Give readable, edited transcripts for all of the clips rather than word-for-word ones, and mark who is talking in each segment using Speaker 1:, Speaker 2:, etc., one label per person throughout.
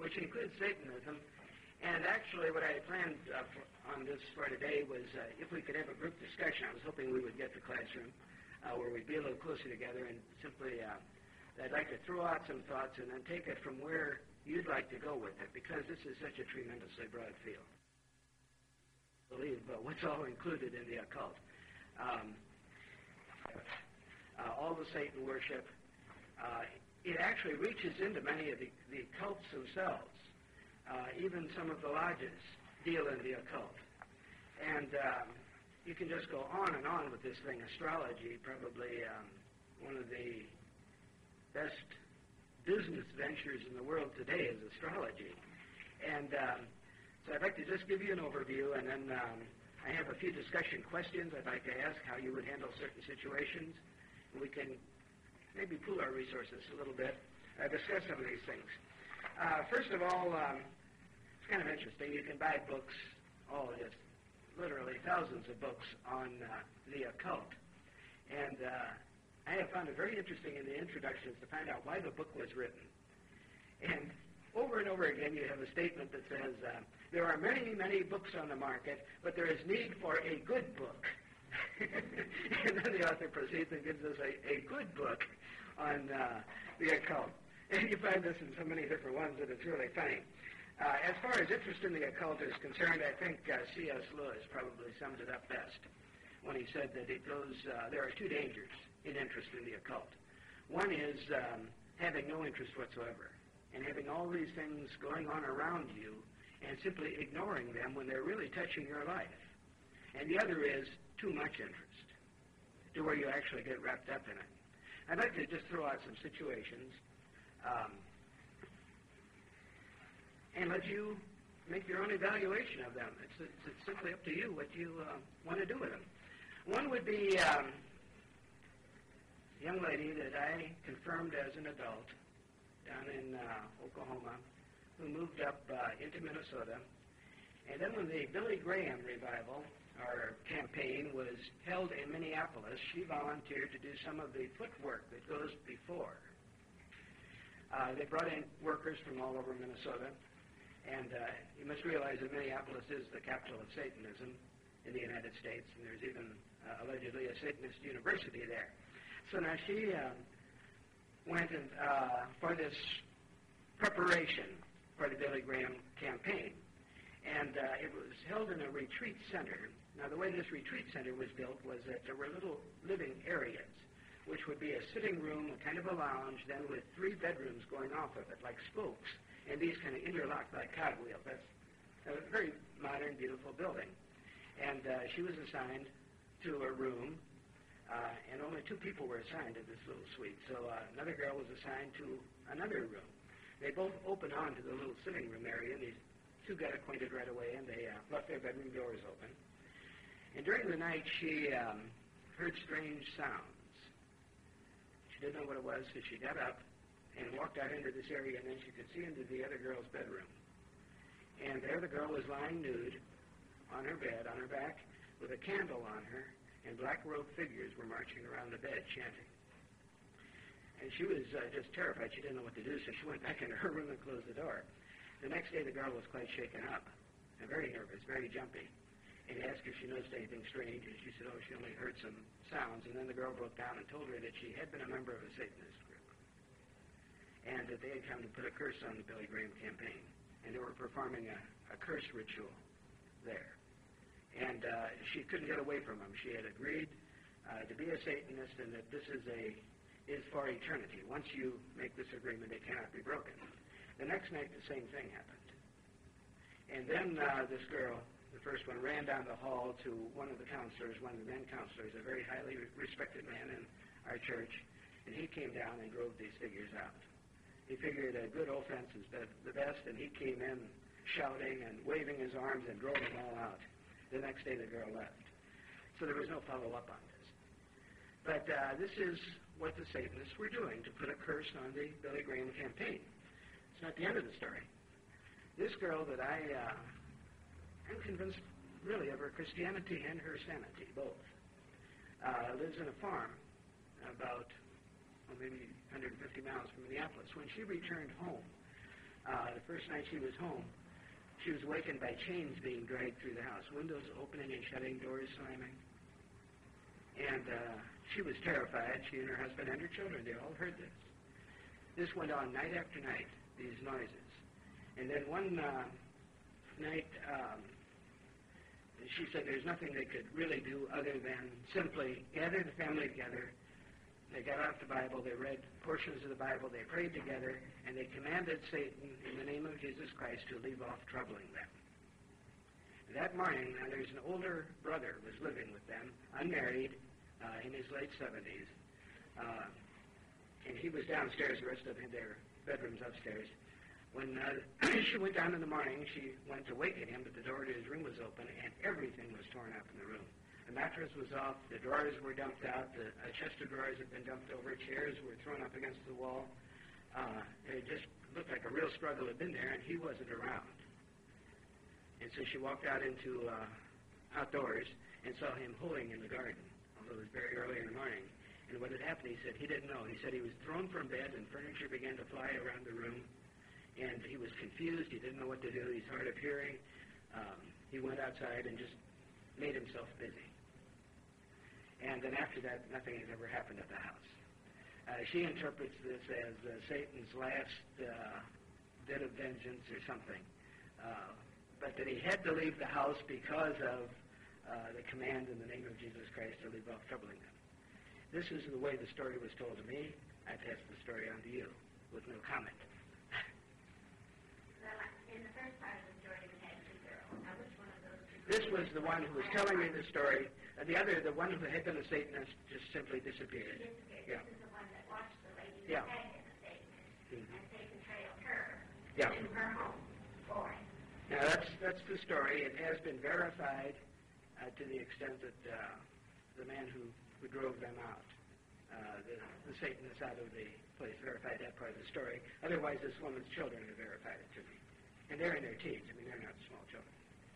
Speaker 1: which includes Satanism. And actually what I had planned on this for today was if we could have a group discussion. I was hoping we would get the classroom where we'd be a little closer together, and simply I'd like to throw out some thoughts and then take it from where you'd like to go with it, because this is such a tremendously broad field. I believe what's all included in the occult. All the Satan worship. It actually reaches into many of the cults themselves. Even some of the lodges deal in the occult. And you can just go on and on with this thing. Astrology, probably one of the best business ventures in the world today is astrology. And so I'd like to just give you an overview, and then I have a few discussion questions I'd like to ask, how you would handle certain situations. And we can maybe pool our resources a little bit, discuss some of these things. First of all, it's kind of interesting. You can buy books, just literally thousands of books on the occult. And I have found it very interesting in the introductions to find out why the book was written. And over again, you have a statement that says, there are many, many books on the market, but there is need for a good book. And then the author proceeds and gives us a good book on the occult. And you find this in so many different ones that it's really funny. As far as interest in the occult is concerned, I think C.S. Lewis probably summed it up best when he said that it goes, there are two dangers in interest in the occult. One is having no interest whatsoever, and having all these things going on around you and simply ignoring them when they're really touching your life. And the other is too much interest, to where you actually get wrapped up in it. I'd like to just throw out some situations and let you make your own evaluation of them. It's simply up to you what you want to do with them. One would be a young lady that I confirmed as an adult down in Oklahoma, who moved up into Minnesota. And then when the Billy Graham revival, our campaign, was held in Minneapolis, she volunteered to do some of the footwork that goes before. They brought in workers from all over Minnesota, and you must realize that Minneapolis is the capital of Satanism in the United States, and there's even allegedly a Satanist university there. So now she went and, for this preparation for the Billy Graham campaign, and it was held in a retreat center. Now, the way this retreat center was built was that there were little living areas, which would be a sitting room, a kind of a lounge, then with 3 bedrooms going off of it, like spokes, and these kind of interlocked by cogwheels. That's a very modern, beautiful building. And she was assigned to a room, and only 2 people were assigned to this little suite. So another girl was assigned to another room. They both opened onto the little sitting room area, and these 2 got acquainted right away, and they left their bedroom doors open. And during the night, she heard strange sounds. She didn't know what it was, so she got up and walked out into this area, and then she could see into the other girl's bedroom. And there the girl was lying nude on her bed, on her back, with a candle on her, and black-robed figures were marching around the bed, chanting. And she was just terrified. She didn't know what to do, so she went back into her room and closed the door. The next day, the girl was quite shaken up and very nervous, very jumpy. And he asked her if she noticed anything strange, and she said, she only heard some sounds. And then the girl broke down and told her that she had been a member of a Satanist group, and that they had come to put a curse on the Billy Graham campaign, and they were performing a curse ritual there. And she couldn't get away from them. She had agreed to be a Satanist, and that this is for eternity. Once you make this agreement, it cannot be broken. The next night, the same thing happened. And then this girl, the first one, ran down the hall to one of the counselors, one of the men counselors, a very highly respected man in our church, and he came down and drove these figures out. He figured a good offense is the best, and he came in shouting and waving his arms and drove them all out. The next day, the girl left. So there was no follow-up on this. But this is what the Satanists were doing to put a curse on the Billy Graham campaign. It's not the end of the story. This girl that I'm convinced really of her Christianity and her sanity, both, lives in a farm about maybe 150 miles from Minneapolis. When she returned home, The first night she was home, she was awakened by chains being dragged through the house, windows opening and shutting, doors slamming. And she was terrified, she and her husband and her children. They all heard this. This went on night after night, these noises. And then one night, she said there's nothing they could really do other than simply gather the family together. They got out the Bible, they read portions of the Bible, they prayed together, and they commanded Satan in the name of Jesus Christ to leave off troubling them. That morning, now there's an older brother who was living with them, unmarried, in his late 70s, and he was downstairs, the rest of them had their bedrooms upstairs. When she went down in the morning, she went to waken him, but the door to his room was open, and everything was torn up in the room. The mattress was off, the drawers were dumped out, a chest of drawers had been dumped over, chairs were thrown up against the wall. It just looked like a real struggle had been there, and he wasn't around. And so she walked out into outdoors and saw him hoeing in the garden, although it was very early in the morning. And what had happened, he said he didn't know. He said he was thrown from bed and furniture began to fly around the room. And he was confused. He didn't know what to do. He's hard of hearing. He went outside and just made himself busy. And then after that, nothing has ever happened at the house. She interprets this as Satan's last bit of vengeance or something. But that he had to leave the house because of the command in the name of Jesus Christ to leave off troubling them. This is the way the story was told to me. I pass the story on to you with no comment.
Speaker 2: Well, in the first part of the story, we had two girls. Now, which one of those two girls?
Speaker 1: This was the one who was telling me the story. The other, the one who had been a Satanist, just simply disappeared.
Speaker 2: She disappeared.
Speaker 1: Yeah.
Speaker 2: This is the one that watched the lady who
Speaker 1: Yeah.
Speaker 2: had been a Satanist.
Speaker 1: Mm-hmm.
Speaker 2: And Satan trailed her
Speaker 1: Yeah.
Speaker 2: to her home for it.
Speaker 1: Now, that's the story. It has been verified to the extent that the man who drove them out, the Satanists out of the place, verified that part of the story. Otherwise, this woman's children have verified it to me. And they're in their teens. I mean, they're not small children.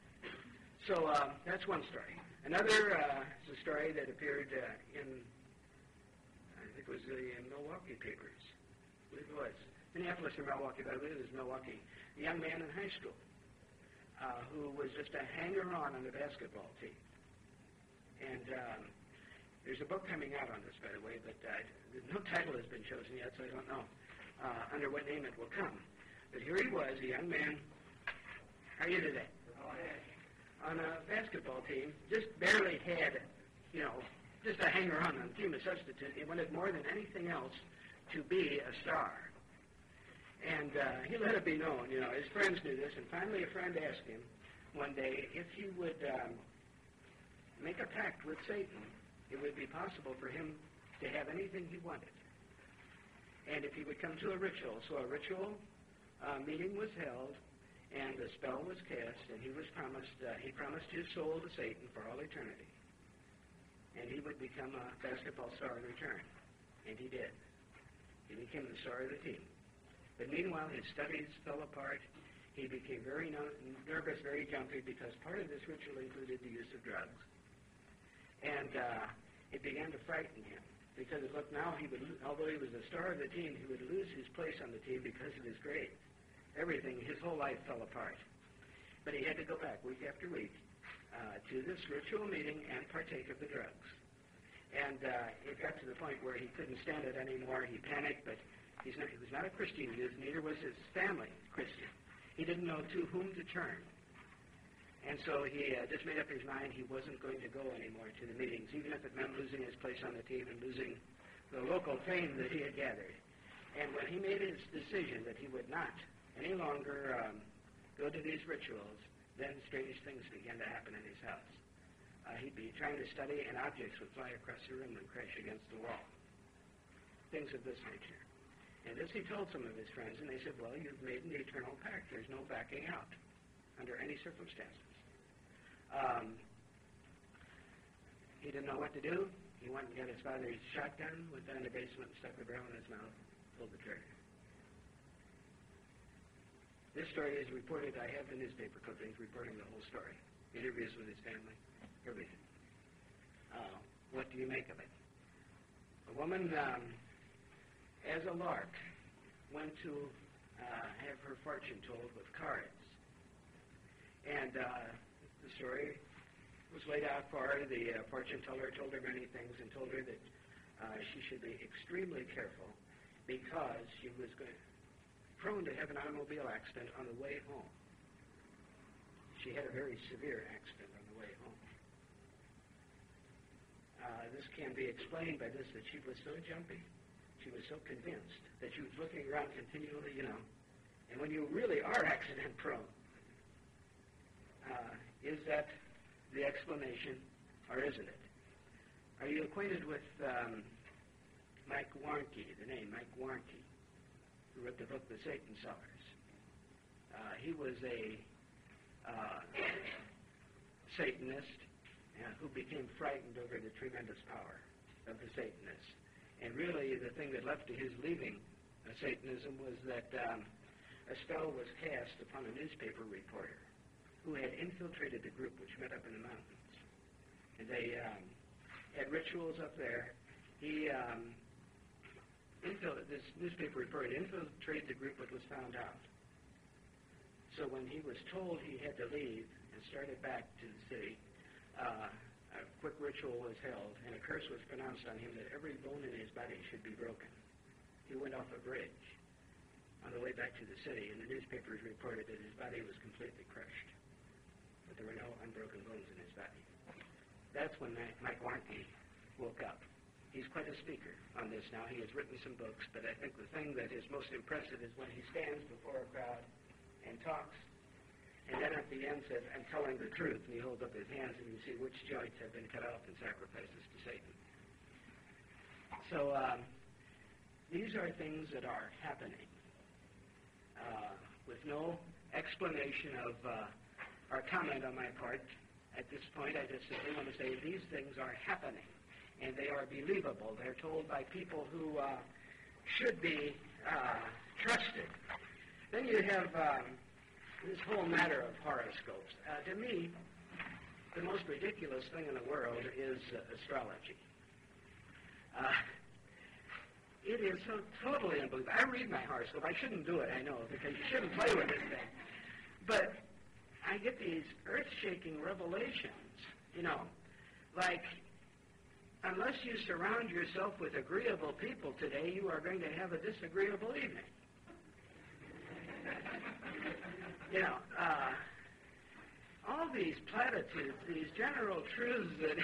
Speaker 1: So that's one story. Another is a story that appeared in, I think it was the Milwaukee papers. I believe it was. Minneapolis or Milwaukee, but I believe it was Milwaukee. A young man in high school who was just a hanger-on the basketball team. And there's a book coming out on this, by the way, but no title has been chosen yet, so I don't know under what name it will come. But here he was, a young man. How are you today? On a basketball team, just barely had, just a hanger-on the team, a substitute. He wanted more than anything else to be a star. And he let it be known, his friends knew this, and finally a friend asked him one day if he would make a pact with Satan, it would be possible for him to have anything he wanted. And if he would come to a ritual, so a ritual meeting was held, and a spell was cast, and he promised his soul to Satan for all eternity. And he would become a basketball star in return. And he did. He became the star of the team. But meanwhile, his studies fell apart. He became very nervous, very jumpy, because part of this ritual included the use of drugs. And it began to frighten him, because it looked now although he was the star of the team, he would lose his place on the team because of his grades. Everything, his whole life fell apart. But he had to go back week after week to this ritual meeting and partake of the drugs. And it got to the point where he couldn't stand it anymore. He panicked, but he was not a Christian youth, neither was his family Christian. He didn't know to whom to turn. And so he just made up his mind he wasn't going to go anymore to the meetings, even if it meant losing his place on the team and losing the local fame that he had gathered. And when he made his decision that he would not any longer go to these rituals, then strange things began to happen in his house. He'd be trying to study, and objects would fly across the room and crash against the wall. Things of this nature. And this he told some of his friends, and they said, well, you've made an eternal pact. There's no backing out under any circumstances. He didn't know what to do. He went and got his father's shotgun, went down to the basement, stuck the barrel in his mouth, pulled the trigger. This story is reported. I have the newspaper clippings reporting the whole story. Interviews with his family, everything. What do you make of it? A woman, as a lark, went to have her fortune told with cards. And the story was laid out for her. The fortune teller told her many things and told her that she should be extremely careful because she was prone to have an automobile accident on the way home. She had a very severe accident on the way home. This can be explained by this, that she was so jumpy, she was so convinced that she was looking around continually, and when you really are accident prone, is that the explanation, or isn't it? Are you acquainted with Mike Warnke, the name Mike Warnke, who wrote the book The Satan Sellers? He was a Satanist who became frightened over the tremendous power of the Satanists. And really the thing that led to his leaving Satanism was that a spell was cast upon a newspaper reporter who had infiltrated the group which met up in the mountains. And they had rituals up there. This newspaper reporter infiltrated the group but was found out. So when he was told he had to leave and started back to the city, a quick ritual was held, and a curse was pronounced on him that every bone in his body should be broken. He went off a bridge on the way back to the city, and the newspapers reported that his body was completely crushed, but there were no unbroken bones in his body. That's when Mike Warnke woke up. He's quite a speaker on this now. He has written some books, but I think the thing that is most impressive is when he stands before a crowd and talks, and then at the end says, "I'm telling the truth," and he holds up his hands and you see which joints have been cut off in sacrifices to Satan. So these are things that are happening with no explanation of or comment on my part. At this point, I just simply want to say these things are happening, and they are believable. They're told by people who should be trusted. Then you have this whole matter of horoscopes. To me, the most ridiculous thing in the world is astrology. It is so totally unbelievable. I read my horoscope. I shouldn't do it, I know, because you shouldn't play with this thing. But I get these earth-shaking revelations, like, unless you surround yourself with agreeable people today, you are going to have a disagreeable evening. All these platitudes, these general truths that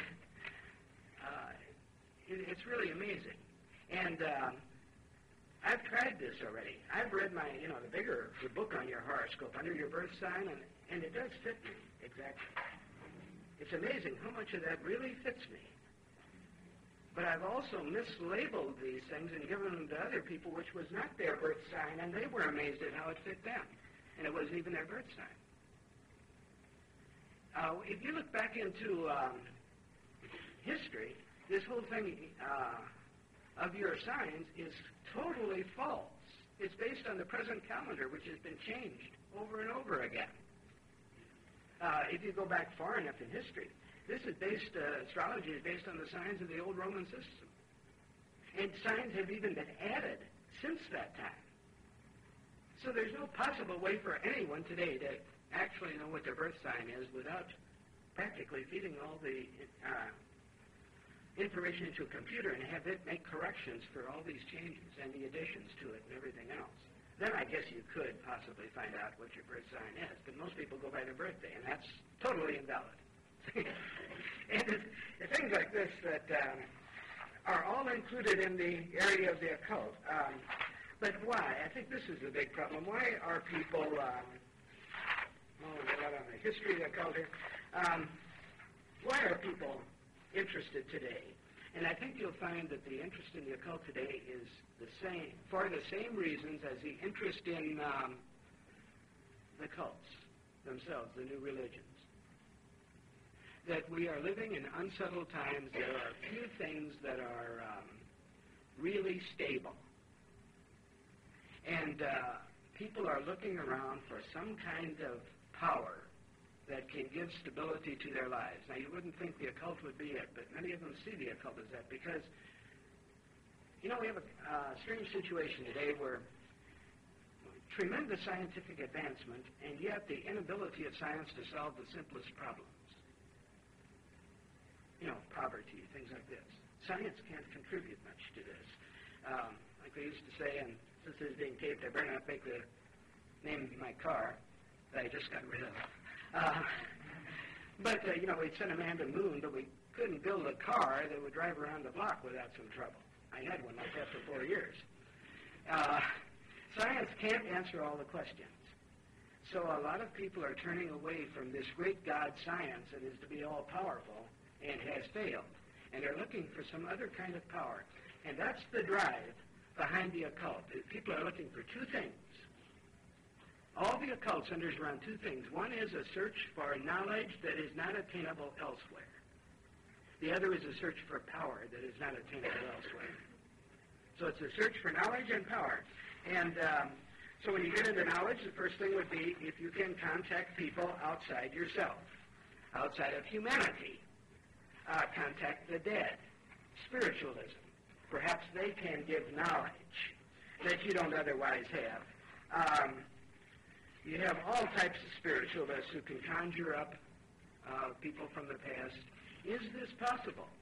Speaker 1: it's really amazing. And I've tried this already. I've read the book on your horoscope, under your birth sign, and it does fit me exactly. It's amazing how much of that really fits me. But I've also mislabeled these things and given them to other people, which was not their birth sign, and they were amazed at how it fit them. And it wasn't even their birth sign. If you look back into history, this whole thing of your signs is totally false. It's based on the present calendar, which has been changed over and over again. If you go back far enough in history, astrology is based on the signs of the old Roman system. And signs have even been added since that time. So there's no possible way for anyone today to actually know what their birth sign is without practically feeding all the information into a computer and have it make corrections for all these changes and the additions to it and everything else. Then I guess you could possibly find out what your birth sign is, but most people go by their birthday, and that's totally invalid. And it's things like this that are all included in the area of the occult. But why? I think this is the big problem. Why are people, we're not on the history of the occult here. Why are people interested today? And I think you'll find that the interest in the occult today is the same, for the same reasons as the interest in the cults themselves, the new religions. That we are living in unsettled times. There are few things that are really stable. And people are looking around for some kind of power that can give stability to their lives. Now, you wouldn't think the occult would be it, but many of them see the occult as that because, we have a strange situation today where tremendous scientific advancement, and yet the inability of science to solve the simplest problems. Poverty, things like this. Science can't contribute much to this. Like they used to say, and since this is being taped, I better not make the name of my car that I just got rid of. But we'd sent a man to the moon, but we couldn't build a car that would drive around the block without some trouble. I had one like that for 4 years. Science can't answer all the questions. So a lot of people are turning away from this great God science that is to be all-powerful and has failed. And they're looking for some other kind of power. And that's the drive behind the occult. People are looking for two things. All the occult centers around two things. One is a search for knowledge that is not attainable elsewhere. The other is a search for power that is not attainable elsewhere. So it's a search for knowledge and power. And so when you get into knowledge, the first thing would be if you can contact people outside yourself, outside of humanity. Contact the dead. Spiritualism. Perhaps they can give knowledge that you don't otherwise have. You have all types of spiritualists who can conjure up people from the past. Is this possible?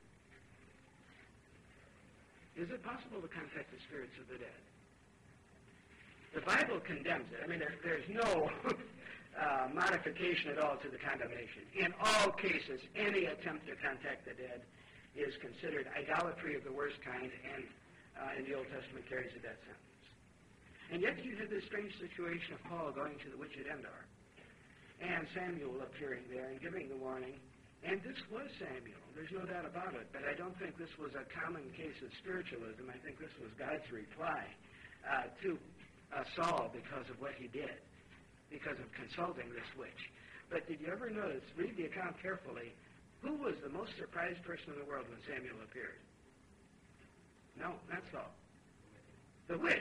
Speaker 1: Is it possible to contact the spirits of the dead? The Bible condemns it. I mean, there's no modification at all to the condemnation. In all cases, any attempt to contact the dead is considered idolatry of the worst kind, and in the Old Testament carries a death sentence. And yet you have this strange situation of Paul going to the witch at Endor, and Samuel appearing there and giving the warning. And this was Samuel. There's no doubt about it. But I don't think this was a common case of spiritualism. I think this was God's reply to Saul because of what he did, because of consulting this witch. But did you ever notice, read the account carefully, who was the most surprised person in the world when Samuel appeared? No, not Saul. The witch.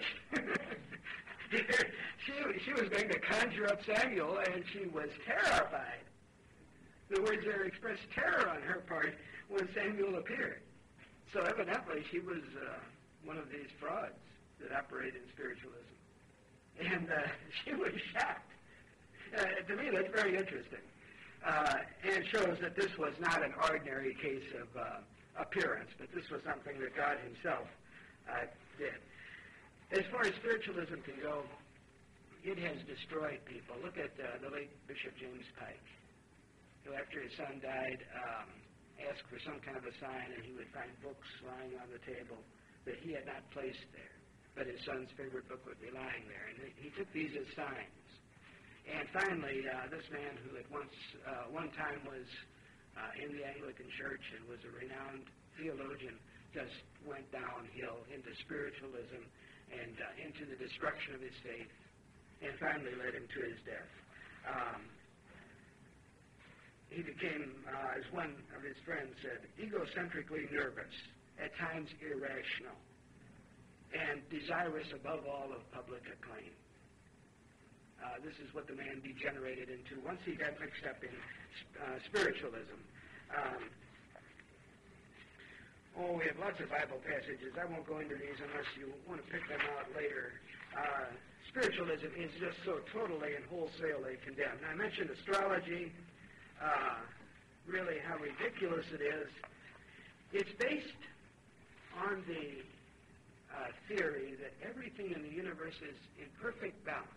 Speaker 1: She was going to conjure up Samuel, and she was terrified. The words there expressed terror on her part when Samuel appeared. So evidently she was one of these frauds that operate in spiritualism. And she was shocked. To me, that's very interesting. And shows that this was not an ordinary case of appearance, but this was something that God himself did. As far as spiritualism can go, it has destroyed people. Look at the late Bishop James Pike, who after his son died asked for some kind of a sign, and he would find books lying on the table that he had not placed there, but his son's favorite book would be lying there. And he took these as signs. And finally, this man who at one time was in the Anglican Church and was a renowned theologian just went downhill into spiritualism and into the destruction of his faith, and finally led him to his death. He became, as one of his friends said, egocentrically nervous, at times irrational, and desirous above all of public acclaim. This is what the man degenerated into once he got mixed up in spiritualism. We have lots of Bible passages. I won't go into these unless you want to pick them out later. Spiritualism is just so totally and wholesalely condemned. Now, I mentioned astrology, really how ridiculous it is. It's based on the theory that everything in the universe is in perfect balance.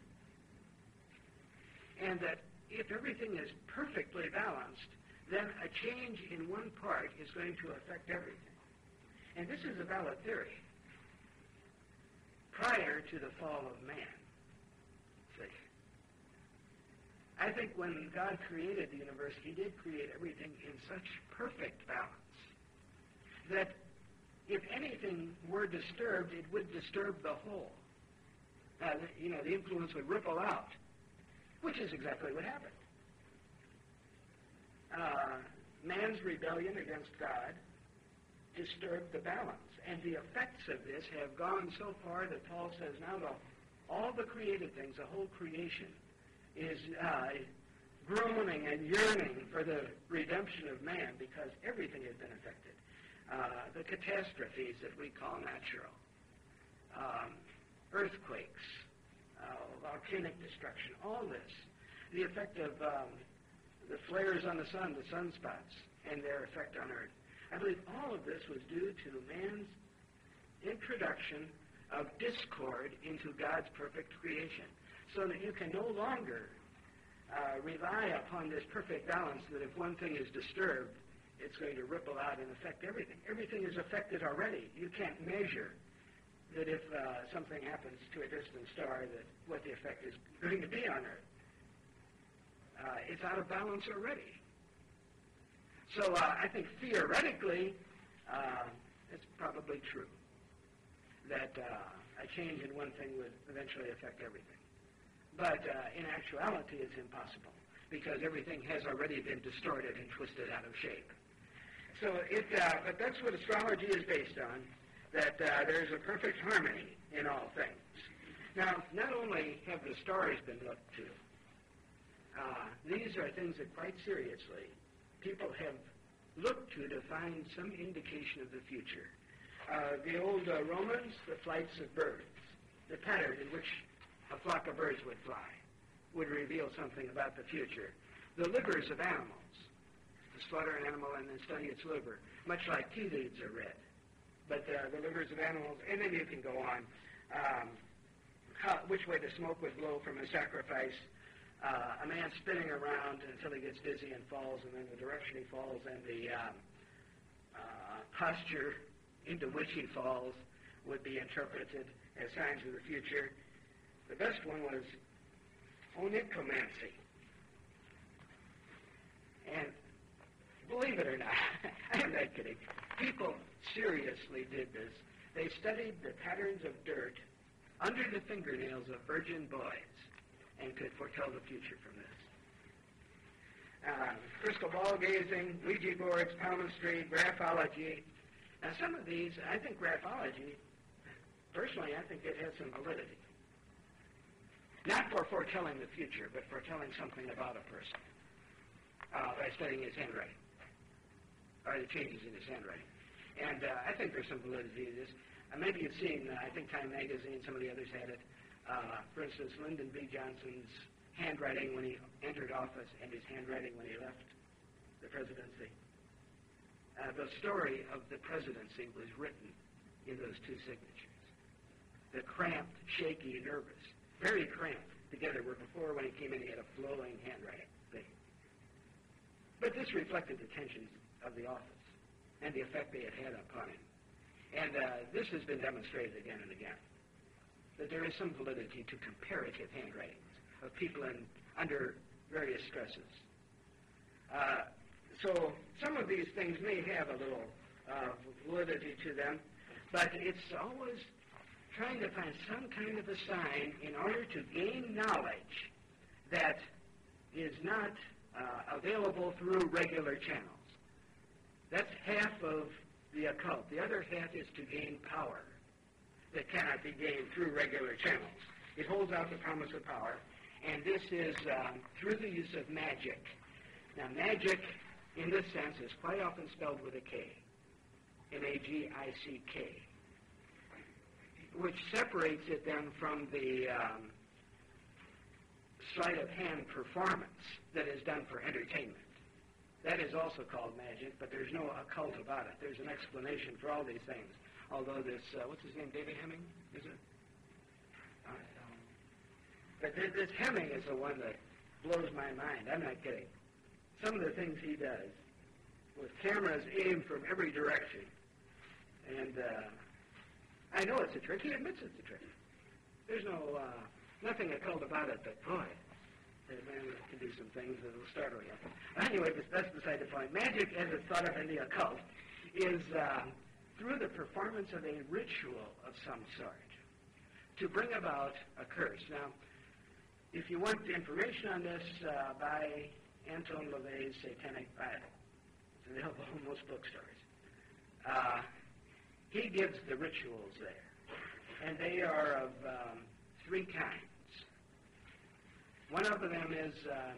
Speaker 1: And that if everything is perfectly balanced, then a change in one part is going to affect everything. And this is a valid theory. Prior to the fall of man. See? I think when God created the universe, he did create everything in such perfect balance that if anything were disturbed, it would disturb the whole. The influence would ripple out, which is exactly what happened. Man's rebellion against God disturbed the balance. And the effects of this have gone so far that Paul says now all the created things, the whole creation, is groaning and yearning for the redemption of man because everything has been affected. The catastrophes that we call natural, earthquakes, volcanic destruction, all this, the effect of the flares on the sunspots, and their effect on Earth. I believe all of this was due to man's introduction of discord into God's perfect creation, so that you can no longer rely upon this perfect balance that if one thing is disturbed, it's going to ripple out and affect everything. Everything is affected already. You can't measure that if something happens to a distant star, that what the effect is going to be on Earth. It's out of balance already. So I think theoretically, it's probably true that a change in one thing would eventually affect everything. But in actuality, it's impossible, because everything has already been distorted and twisted out of shape. So but that's what astrology is based on, that there's a perfect harmony in all things. Now, not only have the stars been looked to, these are things that quite seriously people have looked to find some indication of the future. The old Romans, the flights of birds, the pattern in which a flock of birds would fly, would reveal something about the future. The livers of animals, to slaughter an animal and then study its liver, much like tea leaves are read. But the livers of animals, and then you can go on, which way the smoke would blow from a sacrifice, a man spinning around until he gets dizzy and falls, and then the direction he falls and the posture into which he falls would be interpreted as signs of the future. The best one was onychomancy. And believe it or not, I'm not kidding, people seriously did this. They studied the patterns of dirt under the fingernails of virgin boys and could foretell the future from this. Crystal ball gazing, Ouija boards, palmistry, graphology. Now, some of these, I think graphology, personally, I think it has some validity. Not for foretelling the future, but foretelling something about a person by studying his handwriting, or the changes in his handwriting. And I think there's some validity to this. Maybe you've seen, I think Time Magazine, some of the others had it. For instance, Lyndon B. Johnson's handwriting when he entered office and his handwriting when he left the presidency. The story of the presidency was written in those two signatures. The cramped, shaky, nervous, very cramped together, where before when he came in he had a flowing handwriting thing. But this reflected the tensions of the office and the effect they had had upon him. And this has been demonstrated again and again, that there is some validity to comparative handwritings of people under various stresses. So some of these things may have a little validity to them, but it's always trying to find some kind of a sign in order to gain knowledge that is not available through regular channels. That's half of the occult. The other half is to gain power that cannot be gained through regular channels. It holds out the promise of power, and this is through the use of magic. Now, magic, in this sense, is quite often spelled with a K, M-A-G-I-C-K, which separates it then from the sleight of hand performance that is done for entertainment. That is also called magic, but there's no occult about it. There's an explanation for all these things. Although this, what's his name, David Hemming, is it? But this Hemming is the one that blows my mind. I'm not kidding. Some of the things he does with cameras aimed from every direction. And I know it's a trick. He admits it's a trick. There's nothing occult about it, but boy, the man can do some things that will startle you. Anyway, that's beside the point. Magic, as it's thought of in the occult, is through the performance of a ritual of some sort to bring about a curse. Now, if you want information on this, buy Anton LaVey's Satanic Bible. It's available in most bookstores. He gives the rituals there, and they are of three kinds. One of them is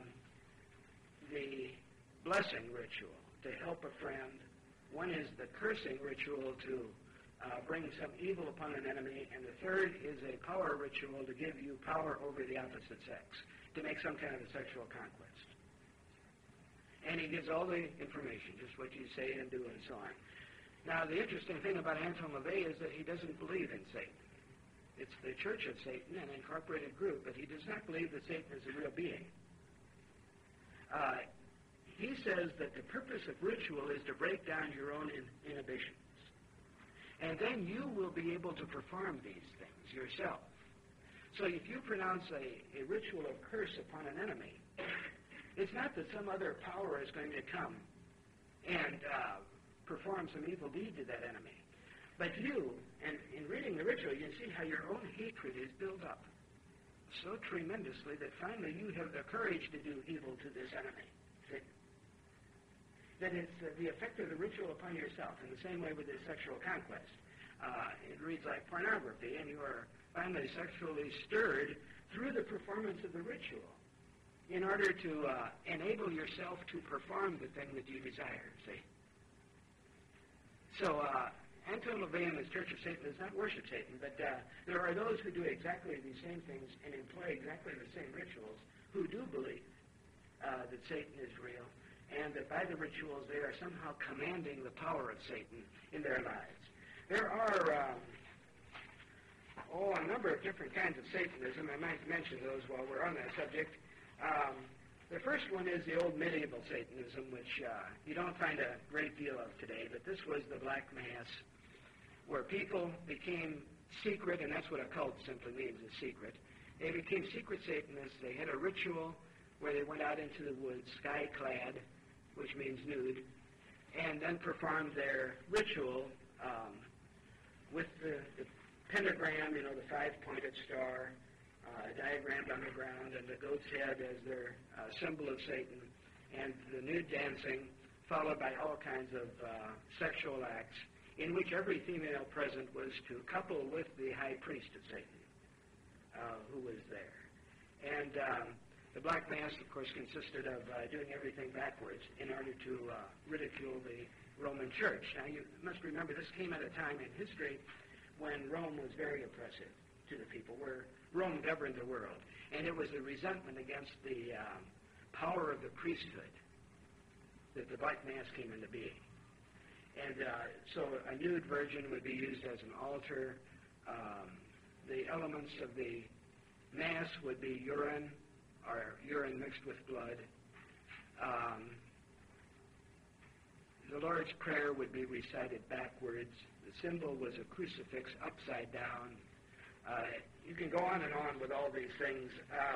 Speaker 1: the blessing ritual, to help a friend. One is the cursing ritual, to bring some evil upon an enemy, and the third is a power ritual to give you power over the opposite sex, to make some kind of a sexual conquest. And he gives all the information, just what you say and do and so on. Now, the interesting thing about Anton LaVey is that he doesn't believe in Satan. It's the Church of Satan, an incorporated group, but he does not believe that Satan is a real being. He says that the purpose of ritual is to break down your own inhibitions. And then you will be able to perform these things yourself. So if you pronounce a ritual of curse upon an enemy, it's not that some other power is going to come and perform some evil deed to that enemy. But you, and in reading the ritual, you see how your own hatred is built up so tremendously that finally you have the courage to do evil to this enemy. See? That it's the effect of the ritual upon yourself, in the same way with the sexual conquest. It reads like pornography, and you are finally sexually stirred through the performance of the ritual in order to enable yourself to perform the thing that you desire, see? So, Anton LaVey and his Church of Satan does not worship Satan, but there are those who do exactly these same things and employ exactly the same rituals who do believe that Satan is real, and that by the rituals they are somehow commanding the power of Satan in their lives. There are a number of different kinds of Satanism. I might mention those while we're on that subject. The first one is the old medieval Satanism, which you don't find a great deal of today, but this was the Black Mass, where people became secret, and that's what a cult simply means, is secret. They became secret Satanists. They had a ritual where they went out into the woods, sky-clad, which means nude, and then performed their ritual with the pentagram, the five-pointed star, diagrammed on the ground, and the goat's head as their symbol of Satan, and the nude dancing, followed by all kinds of sexual acts, in which every female present was to couple with the high priest of Satan, who was there. And the Black Mass, of course, consisted of doing everything backwards in order to ridicule the Roman Church. Now, you must remember, this came at a time in history when Rome was very oppressive to the people, where Rome governed the world. And it was a resentment against the power of the priesthood that the Black Mass came into being. And so a nude virgin would be used as an altar. The elements of the Mass would be urine, or urine mixed with blood. The Lord's Prayer would be recited backwards. The symbol was a crucifix upside down. You can go on and on with all these things.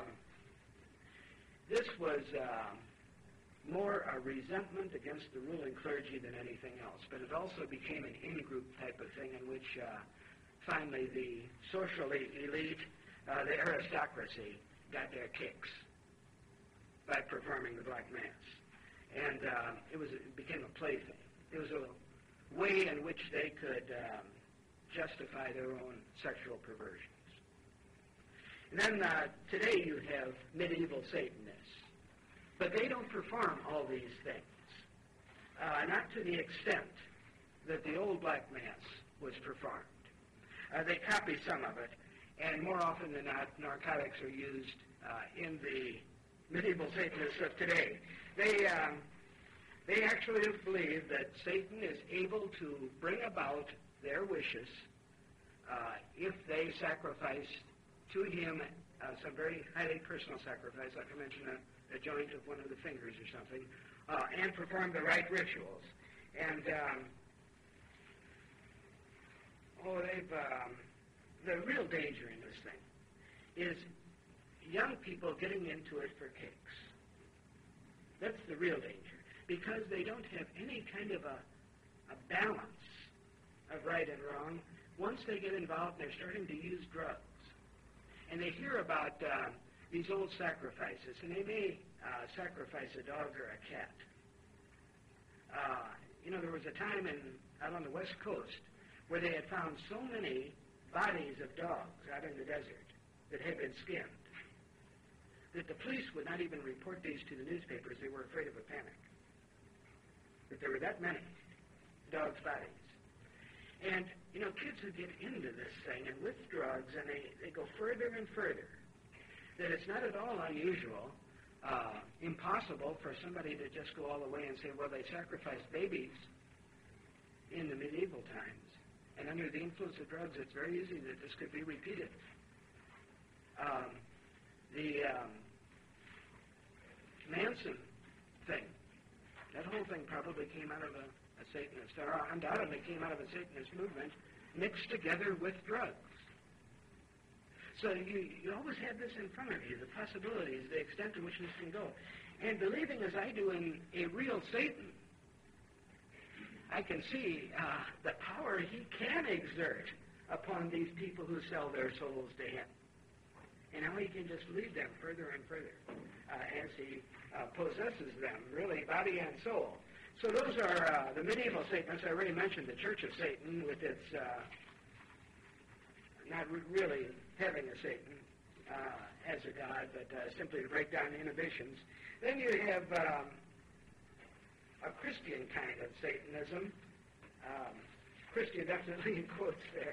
Speaker 1: This was more a resentment against the ruling clergy than anything else, but it also became an in-group type of thing in which finally the social elite, the aristocracy, got their kicks by performing the Black Mass. And it became a plaything. It was a way in which they could justify their own sexual perversions. And then today you have medieval Satanists. But they don't perform all these things. Not to the extent that the old Black Mass was performed. They copy some of it, and more often than not, narcotics are used in the medieval Satanists of today. They actually believe that Satan is able to bring about their wishes if they sacrifice to him some very highly personal sacrifice, like I mentioned, a joint of one of the fingers or something, and perform the right rituals. And the real danger in this thing is young people getting into it for kicks. That's the real danger, because they don't have any kind of a balance of right and wrong. Once they get involved, they're starting to use drugs. And they hear about these old sacrifices, and they may sacrifice a dog or a cat. There was a time out on the West Coast where they had found so many bodies of dogs out in the desert that had been skinned that the police would not even report these to the newspapers. They were afraid of a panic. That there were that many dogs' bodies. And, kids who get into this thing and with drugs, and they go further and further, that it's not at all unusual, impossible for somebody to just go all the way and say, well, they sacrificed babies in the medieval times. And under the influence of drugs, it's very easy that this could be repeated. The Manson thing, that whole thing probably came out of a Satanist, or undoubtedly came out of a Satanist movement mixed together with drugs. So you always have this in front of you, the possibilities, the extent to which this can go. And believing as I do in a real Satan, I can see the power he can exert upon these people who sell their souls to him. And how he can just lead them further and further as he possesses them, really, body and soul. So those are the medieval Satanists. I already mentioned the Church of Satan with its not really having a Satan as a god, but simply to break down inhibitions. Then you have a Christian kind of Satanism. Christian definitely in quotes there.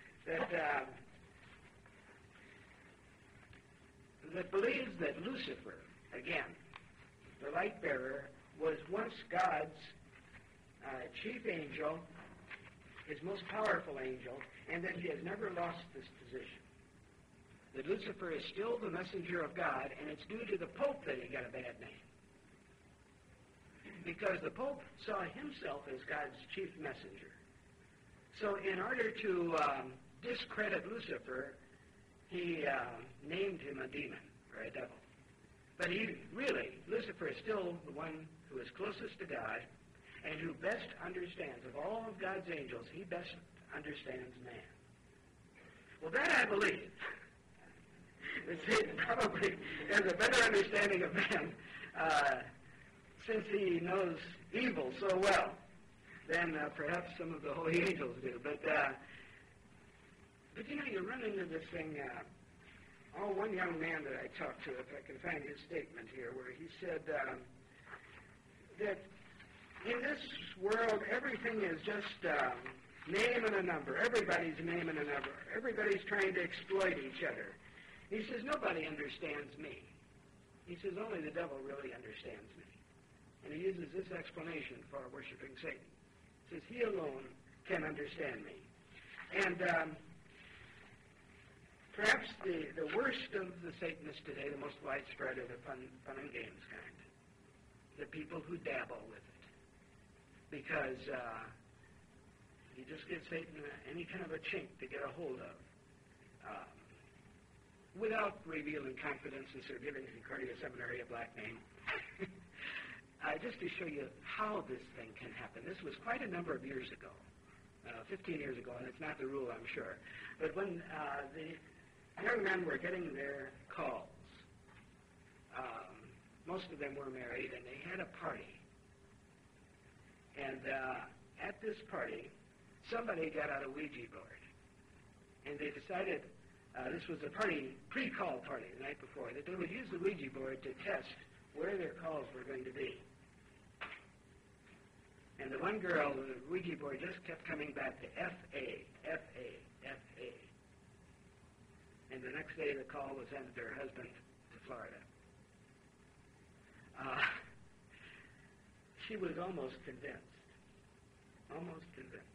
Speaker 1: That believes that Lucifer, again, the light bearer, was once God's chief angel, his most powerful angel, and that he has never lost this position. That Lucifer is still the messenger of God, and it's due to the Pope that he got a bad name. Because the Pope saw himself as God's chief messenger. So in order to discredit Lucifer, he named him a demon, or a devil. But Lucifer is still the one who is closest to God, and who best understands, of all of God's angels, he best understands man. Well, that I believe. That Satan probably has a better understanding of man, since he knows evil so well, than perhaps some of the holy angels do. But you run into this thing. One young man that I talked to, if I can find his statement here, where he said that in this world, everything is just name and a number. Everybody's name and a number. Everybody's trying to exploit each other. He says, nobody understands me. He says, only the devil really understands me. And he uses this explanation for worshiping Satan. He says, he alone can understand me. And perhaps the worst of the Satanists today, the most widespread, are the fun and games kind. The people who dabble with it. Because you just give Satan any kind of a chink to get a hold of. Without revealing confidence and sort of giving Concordia Seminary a black name. Just to show you how this thing can happen. This was quite a number of years ago. 15 years ago, and it's not the rule, I'm sure. But when the young men were getting their calls, most of them were married, and they had a party. And at this party, somebody got out a Ouija board. And they decided, this was a party, pre-call party the night before, that they would use the Ouija board to test where their calls were going to be. And the one girl, the Ouija board just kept coming back to F.A., F.A., F.A. And the next day the call was sent to her husband to Florida. She was almost convinced. Almost convinced.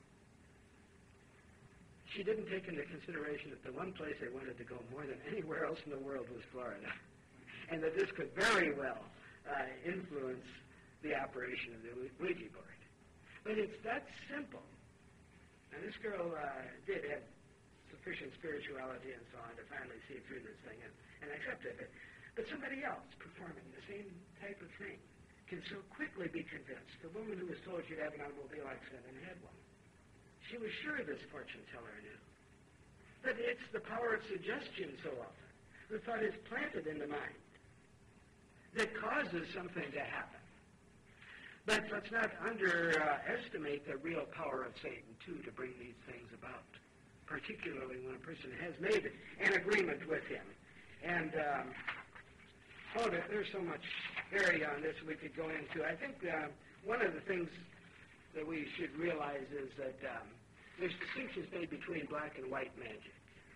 Speaker 1: She didn't take into consideration that the one place they wanted to go more than anywhere else in the world was Florida. And that this could very well influence the operation of the Ouija board. But it's that simple. And this girl did have sufficient spirituality and so on to finally see through this thing and accept it. But somebody else performing the same type of thing can so quickly be convinced. The woman who was told she'd have an automobile accident and had one. She was sure this fortune teller knew. But it's the power of suggestion so often. The thought is planted in the mind that causes something to happen. But let's not underestimate the real power of Satan, too, to bring these things about, particularly when a person has made an agreement with him. And, there's so much area on this we could go into. I think one of the things that we should realize is that there's distinctions made between black and white magic.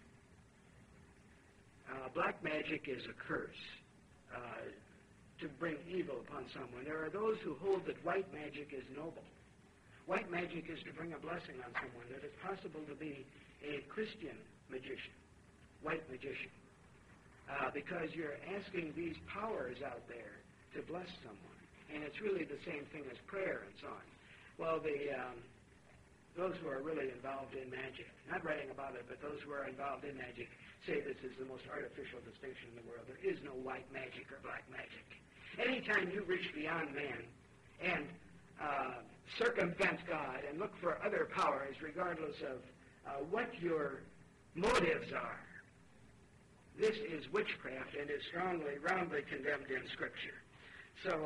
Speaker 1: Black magic is a curse to bring evil upon someone. There are those who hold that white magic is noble. White magic is to bring a blessing on someone, that it's possible to be a Christian magician, white magician, because you're asking these powers out there to bless someone. And it's really the same thing as prayer and so on. Well, those who are really involved in magic, not writing about it, but those who are involved in magic, say this is the most artificial distinction in the world. There is no white magic or black magic. Anytime you reach beyond man and circumvent God and look for other powers, regardless of what your motives are, this is witchcraft and is roundly condemned in Scripture. So,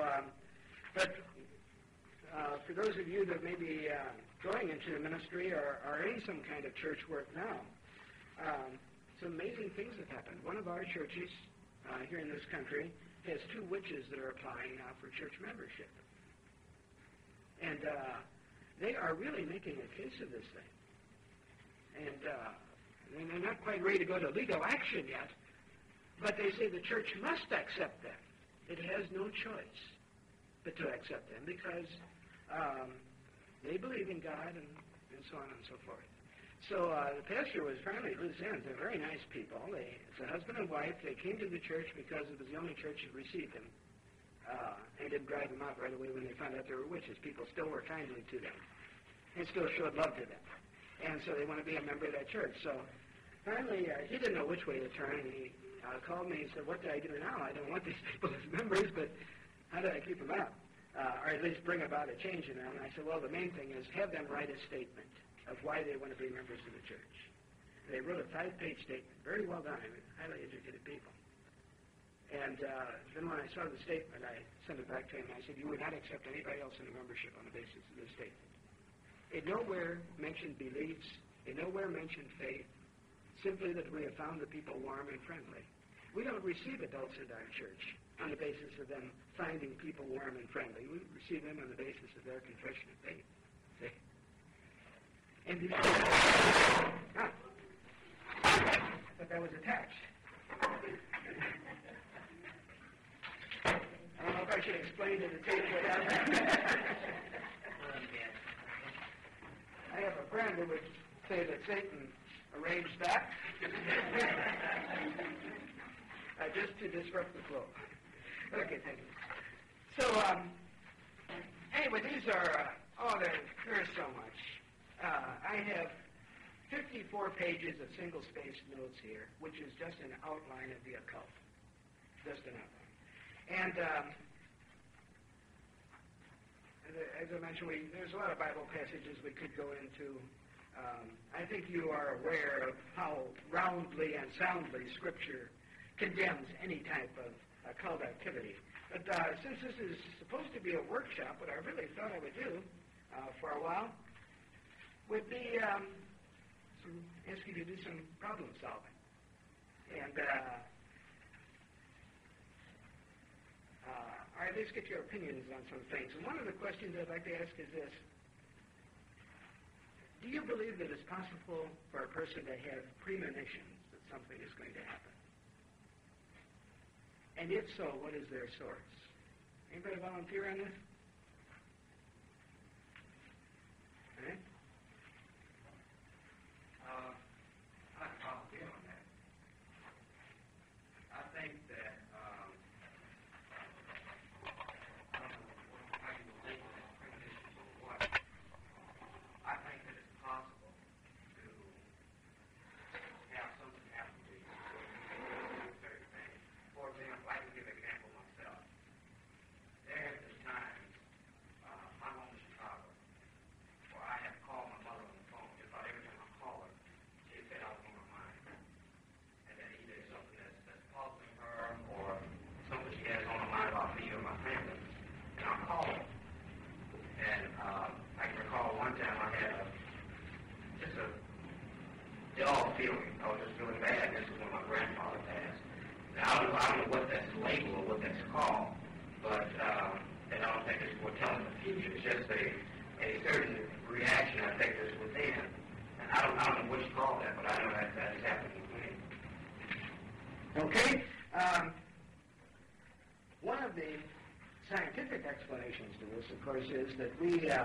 Speaker 1: for those of you that may be going into the ministry or are in some kind of church work now, some amazing things have happened. One of our churches here in this country has 2 witches that are applying now for church membership. And they are really making a case of this thing. And they're not quite ready to go to legal action yet, but they say the church must accept them. It has no choice but to accept them because they believe in God and so on and so forth. So the pastor was finally loose ends. They're very nice people. It's a husband and wife. They came to the church because it was the only church that received them. They didn't drive them out right away when they found out they were witches. People still were kindly to them and still showed love to them. And so they want to be a member of that church. So finally, he didn't know which way to turn. And he called me and said, what do I do now? I don't want these people as members, but how do I keep them out? Or at least bring about a change in them. And I said, well, the main thing is have them write a statement of why they want to be members of the church. They wrote a 5-page statement, very well done, highly educated people. And then when I saw the statement, I sent it back to him, and I said, you would not accept anybody else in the membership on the basis of this statement. It nowhere mentioned beliefs, it nowhere mentioned faith, simply that we have found the people warm and friendly. We don't receive adults into our church on the basis of them finding people warm and friendly. We receive them on the basis of their confession of faith. See? And these but that was attached. I don't know if I should explain to the tape what happened. I have a friend who would say that Satan arranged that just to disrupt the flow. Okay, thank you. So, anyway, these are, there's so much. I have 54 pages of single-spaced notes here, which is just an outline of the occult. Just an outline. And as I mentioned, there's a lot of Bible passages we could go into. I think you are aware of how roundly and soundly Scripture condemns any type of occult activity. But since this is supposed to be a workshop, what I really thought I would do for a while would be ask you to do some problem solving. And or at least get your opinions on some things. And one of the questions I'd like to ask is this. Do you believe that it's possible for a person to have premonitions that something is going to happen? And if so, what is their source? Anybody volunteer on this? Okay.
Speaker 3: I'd volunteer on that. I think that I don't know how you will label it, premonitions or what. I think that it's possible to have something happen to you before you do certain things. For example, I can give an example myself. There have been times, I'm home in Chicago, where I have called my mother on the phone. Just about every time I call her, she said I was on her mind. And that either it's something that's puzzling her or something she has on her mind about me or my family. And I'll call her. And I can recall one time I had just a dull feeling. I was just feeling bad. This was when my grandfather passed. Now, I don't know what that's labeled or what that's called, but and I don't think it's foretelling the future. It's just a certain reaction I think that's within don't know what you call that, but I know that is happening with me.
Speaker 1: Okay? One of the scientific explanations to this, of course, is that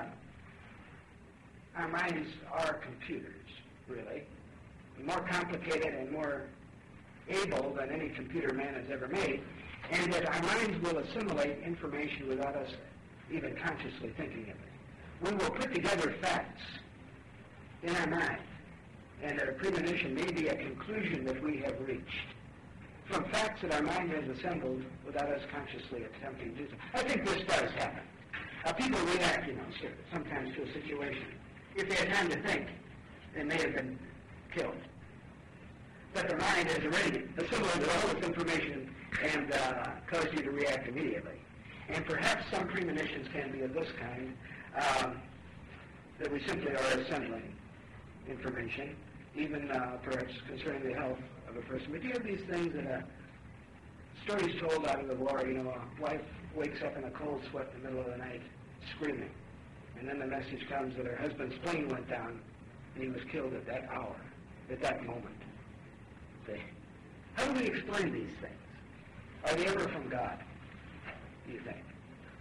Speaker 1: our minds are computers, really, more complicated and more able than any computer man has ever made, and that our minds will assimilate information without us even consciously thinking of it. We will put together facts in our mind, and a premonition may be a conclusion that we have reached from facts that our mind has assembled without us consciously attempting to do so. I think this does happen. People react, sometimes to a situation. If they had time to think, they may have been killed. But the mind has already assimilated all this information and caused you to react immediately. And perhaps some premonitions can be of this kind, that we simply are assembling information, even perhaps concerning the health of a person. But you have these things that stories told out of the war, a wife wakes up in a cold sweat in the middle of the night screaming. And then the message comes that her husband's plane went down and he was killed at that hour, at that moment. See? How do we explain these things? Are they ever from God, do you think?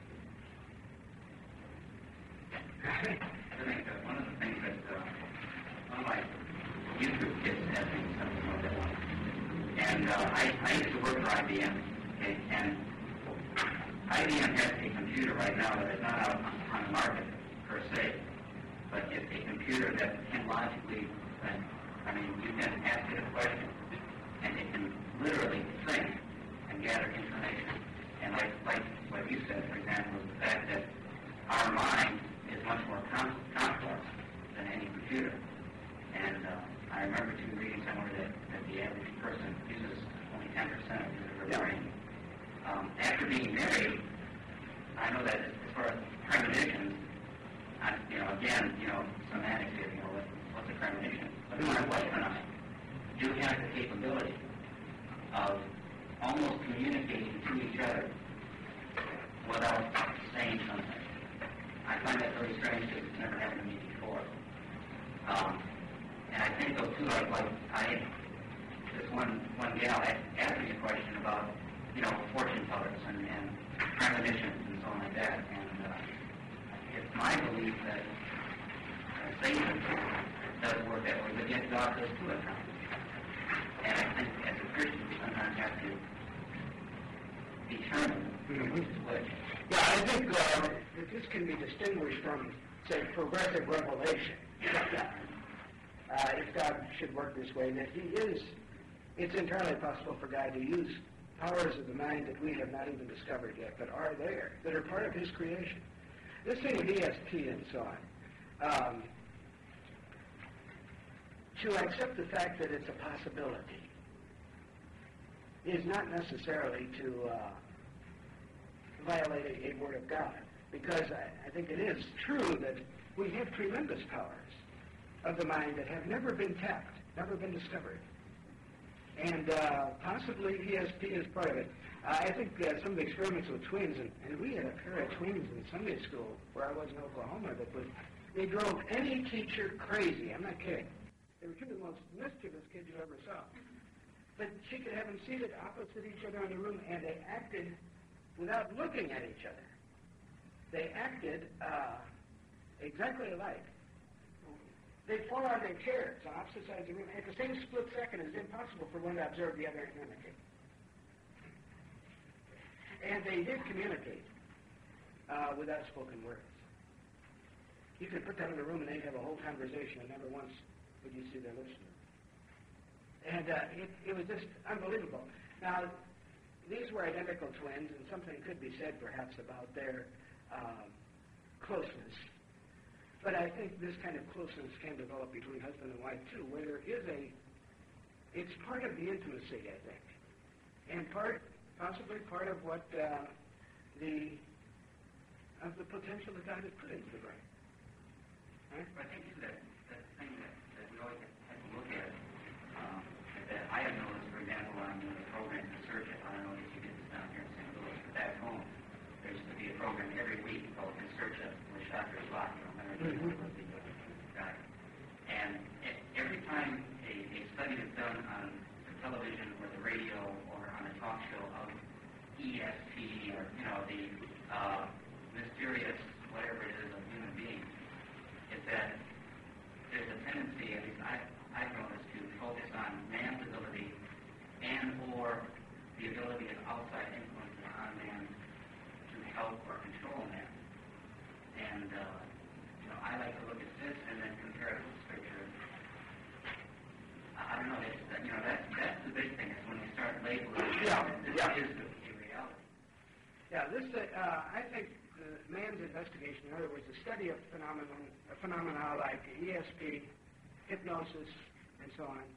Speaker 4: I think one of the things that one of my youth group kids has been something like that one. And I used to work for IBM, okay, and IBM has a computer right now that is not out on the market per se, but it's a computer that can logically think. I mean, you can ask it a question, and it can literally think and gather information. And like what you said, for example, is the fact that our mind is much more complex than any computer. And I remember too reading somewhere that the average person uses only 10% of their brain. After being married, I know that as far as premonitions, again, semantics here, what's a premonition? But my wife and I do have the capability of almost communicating to each other without saying something. I find that very strange because it's never happened to me before. And I think, though, too, this one gal asked me a question about, fortune tellers and premonitions and so on like that. And it's my belief that Satan does work that way, but yet God does too at times. And I think as a Christian, we sometimes have to determine which is which.
Speaker 1: Yeah, I think that this can be distinguished from, say, progressive revelation. If God should work this way, that it's entirely possible for God to use powers of the mind that we have not even discovered yet, but are there, that are part of His creation. This thing with ESP and so on, to accept the fact that it's a possibility is not necessarily to violate a word of God, because I think it is true that we have tremendous powers of the mind that have never been tapped, never been discovered. And possibly ESP is part of it. I think some of the experiments with twins, and we had a pair of twins in Sunday school where I was in Oklahoma, they drove any teacher crazy. I'm not kidding. They were two of the most mischievous kids you ever saw. But she could have them seated opposite each other in the room, and they acted without looking at each other. They acted exactly alike. They'd fall on their chairs on opposite sides of the room. At the same split second, it's impossible for one to observe the other and communicate. And they did communicate without spoken words. You could put them in a room and they'd have a whole conversation, and never once would you see their lips move. And it was just unbelievable. Now, these were identical twins, and something could be said perhaps about their closeness. But I think this kind of closeness can develop between husband and wife, too, where there is it's part of the intimacy, I think. And possibly part of what of the potential that God has put into the brain.
Speaker 4: Right? I think that thing that we always have to look at, that I have noticed, for example, on the program to search it. I don't know if you get this down here in St. Louis, but back home, there used to be a program every week called In Search of, which Dr. Slot, was the guy. And television or the radio or on a talk show of ESP or, the mysterious whatever it is of human beings, is that there's a tendency, at least I've noticed, to focus on man's ability and or the ability of outside influences on man to help or control man. And, I like to look at this and then compare it with Scripture. I don't know, that's the big thing, is when you start labeling this is the reality.
Speaker 1: Yeah, this, I think man's investigation, in other words, the study of phenomena like ESP, hypnosis, and so on,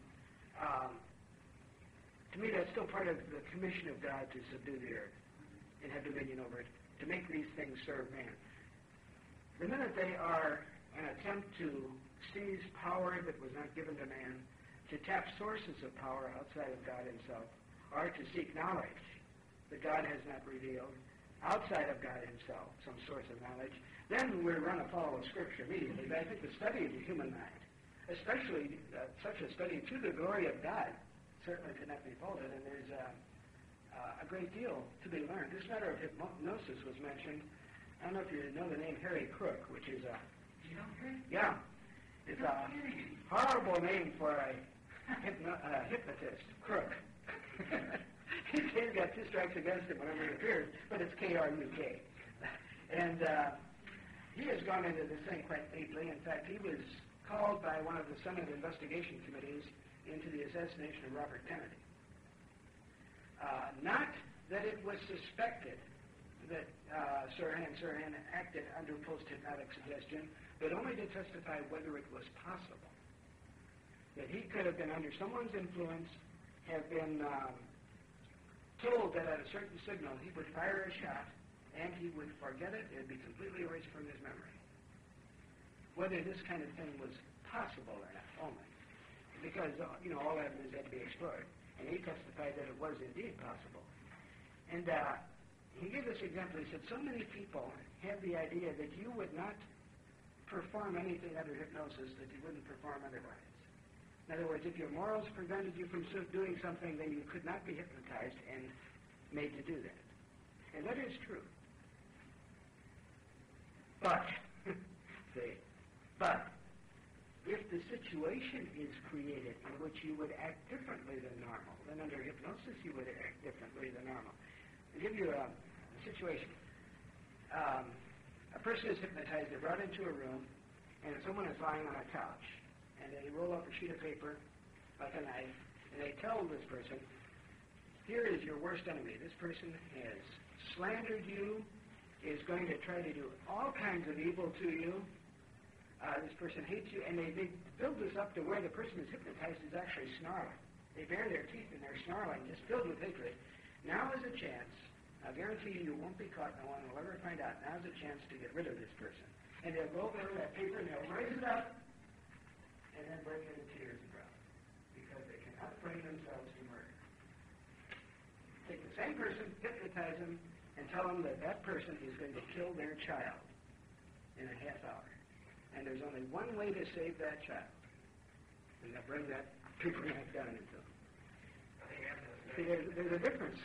Speaker 1: to me that's still part of the commission of God to subdue the earth and have dominion over it, to make these things serve man. The minute they are an attempt to seize power that was not given to man, to tap sources of power outside of God himself, or to seek knowledge that God has not revealed, outside of God himself, some source of knowledge, then we run afoul of Scripture immediately. But I think the study of the human mind, especially such a study to the glory of God, certainly cannot be faulted, and there's a great deal to be learned. This matter of hypnosis was mentioned. I don't know if you know the name Harry Crook, which is a...
Speaker 4: You know Harry?
Speaker 1: Yeah. It's a horrible name for a hypnotist, Crook. He's got 2 strikes against him whenever he appears, but it's K-R-U-K. And he has gone into this thing quite deeply. In fact, he was called by one of the Senate investigation committees into the assassination of Robert Kennedy. Not that it was suspected that Sirhan acted under post-hypnotic suggestion, but only to testify whether it was possible. That he could have been under someone's influence, have been told that at a certain signal he would fire a shot, and he would forget it, it would be completely erased from his memory. Whether this kind of thing was possible or not, only. Because, all evidence had to be explored. And he testified that it was indeed possible. And he gave this example. He said, so many people have the idea that you would not perform anything under hypnosis that you wouldn't perform otherwise. In other words, if your morals prevented you from doing something, then you could not be hypnotized and made to do that. And that is true. But, if the situation is created in which you would act differently than normal, then under hypnosis you would act differently than normal. I'll give you a situation. A person is hypnotized, they're brought into a room, and someone is lying on a couch. And they roll up a sheet of paper like a knife, and they tell this person, here is your worst enemy. This person has slandered you, is going to try to do all kinds of evil to you. This person hates you, and they build this up to where the person who's hypnotized is actually snarling. They bare their teeth and they're snarling, just filled with hatred. Now is a chance. I guarantee you won't be caught. No one will ever find out. Now's a chance to get rid of this person. And they'll go over that paper and they'll raise it up and then break into tears and cry because they cannot bring themselves to murder. Take the same person, hypnotize them, and tell them that that person is going to kill their child in a half hour. And there's only one way to save that child. And they'll bring that paper knife down into them. See, there's a difference.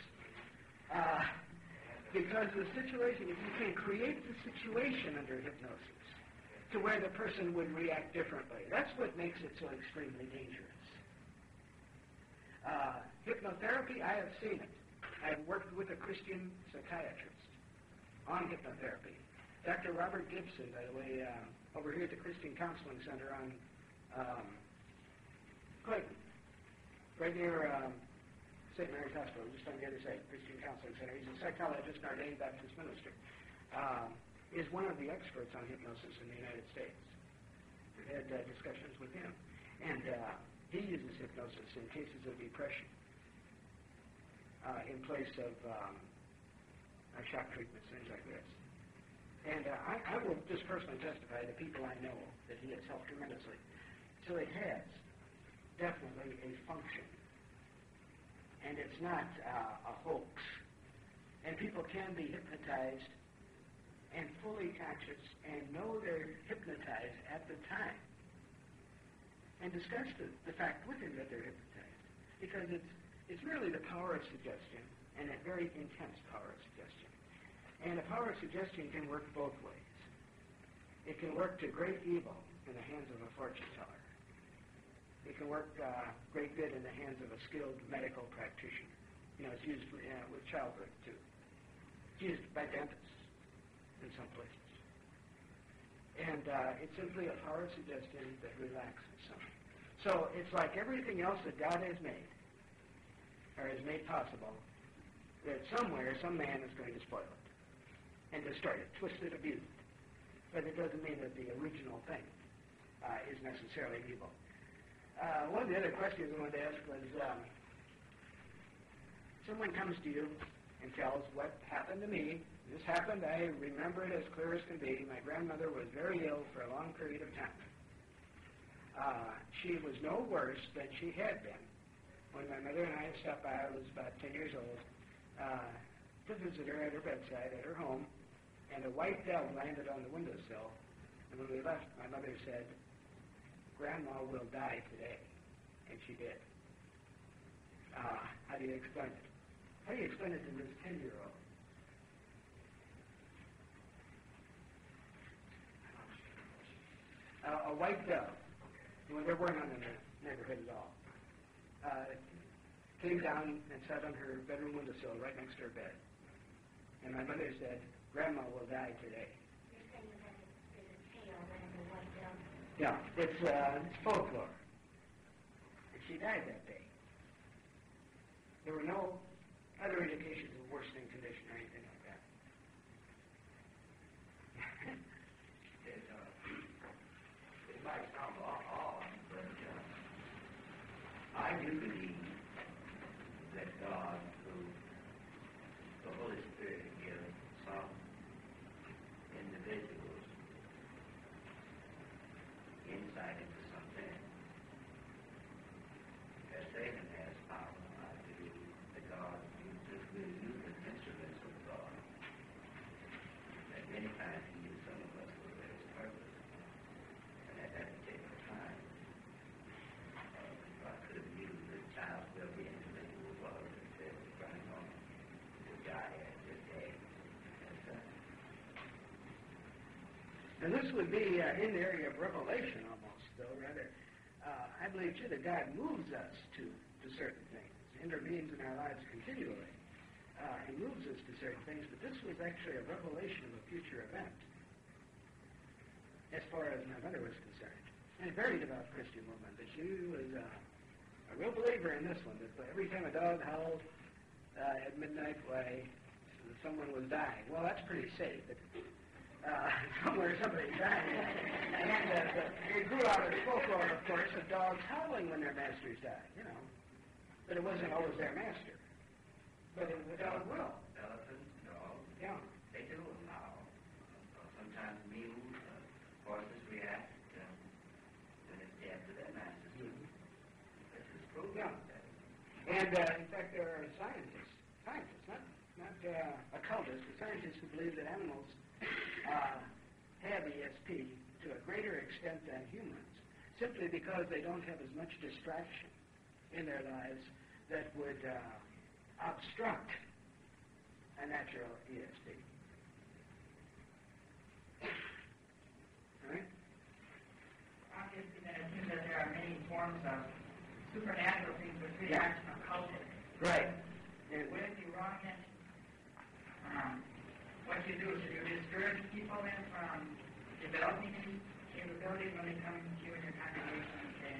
Speaker 1: Because the situation, if you can create the situation under hypnosis to where the person would react differently, that's what makes it so extremely dangerous. Hypnotherapy, I have seen it. I've worked with a Christian psychiatrist on hypnotherapy. Dr. Robert Gibson, by the way, over here at the Christian Counseling Center on Clayton, right near St. Mary's Hospital, just on the other side, Christian Counseling Center. He's a psychologist in our Ordained Baptist ministry. Is one of the experts on hypnosis in the United States. We've had discussions with him. And he uses hypnosis in cases of depression in place of shock treatments, things like this. And I will just personally testify to people I know that he has helped tremendously. So it has definitely a function. And it's not a hoax. And people can be hypnotized and fully conscious and know they're hypnotized at the time. And discuss the fact with him that they're hypnotized. because it's really the power of suggestion, and a very intense power of suggestion. And the power of suggestion can work both ways. It can work to great evil in the hands of a fortune teller. It can work great good in the hands of a skilled medical practitioner. It's used with childbirth, too. It's used by dentists in some places. And it's simply a power of suggestion that relaxes someone. So it's like everything else that God has made, or has made possible, that somewhere some man is going to spoil it and destroy it, twist it, abuse it. But it doesn't mean that the original thing is necessarily evil. One of the other questions I wanted to ask was, someone comes to you and tells what happened to me. This happened, I remember it as clear as can be. My grandmother was very ill for a long period of time. She was no worse than she had been. When my mother and I stopped by, I was about 10 years old, to visit her at her bedside, at her home, and a white dove landed on the windowsill. And when we left, my mother said, "Grandma will die today." And she did. How do you explain it? How do you explain it to this 10-year-old? A white dove, there weren't none in the neighborhood at all, came down and sat on her bedroom windowsill right next to her bed. And my mother said, "Grandma will die today."
Speaker 2: You're saying that there's a tail rather than white dove?
Speaker 1: Yeah, it's folklore. And she died that day. There were no other indications of worsening condition or anything like that.
Speaker 4: It might sound odd, but I do believe that God, through the Holy Spirit, gives some individuals insight into something that Satan has power. I believe that God will use the instruments of God. That many times He uses some of us for His purpose. And at that particular time, God could have used the child will be individual father and said, "Running on to die at this day."
Speaker 1: And this would be in the area of revelation almost, though, rather. I believe, too, that God moves us to certain things, intervenes in our lives continually. He moves us to certain things, but this was actually a revelation of a future event, as far as my mother was concerned. And a very devout Christian woman, but she was a real believer in this one, that every time a dog howled at midnight, why, someone was dying. Well, that's pretty safe, but somewhere somebody's dying. And it grew out of the folklore, of course, of dogs howling when their masters died, But it wasn't always their master. But the dog will.
Speaker 4: Elephants, dogs,
Speaker 1: Yeah.
Speaker 4: they do allow. Sometimes mules, horses react when it's dead to their masters. This is proven.
Speaker 1: Yeah. And in fact, there are scientists, not occultists, but scientists who believe that animals have ESP to a greater extent than humans, simply because they don't have as much distraction in their lives that would obstruct a natural ESP. All right?
Speaker 5: Obviously, then it seems that there are many forms of supernatural things which really aren't occultic.
Speaker 1: Right.
Speaker 5: Would it be wrong then? What you do is you discourage people then from developing these capabilities when they come to you in your congregation and say,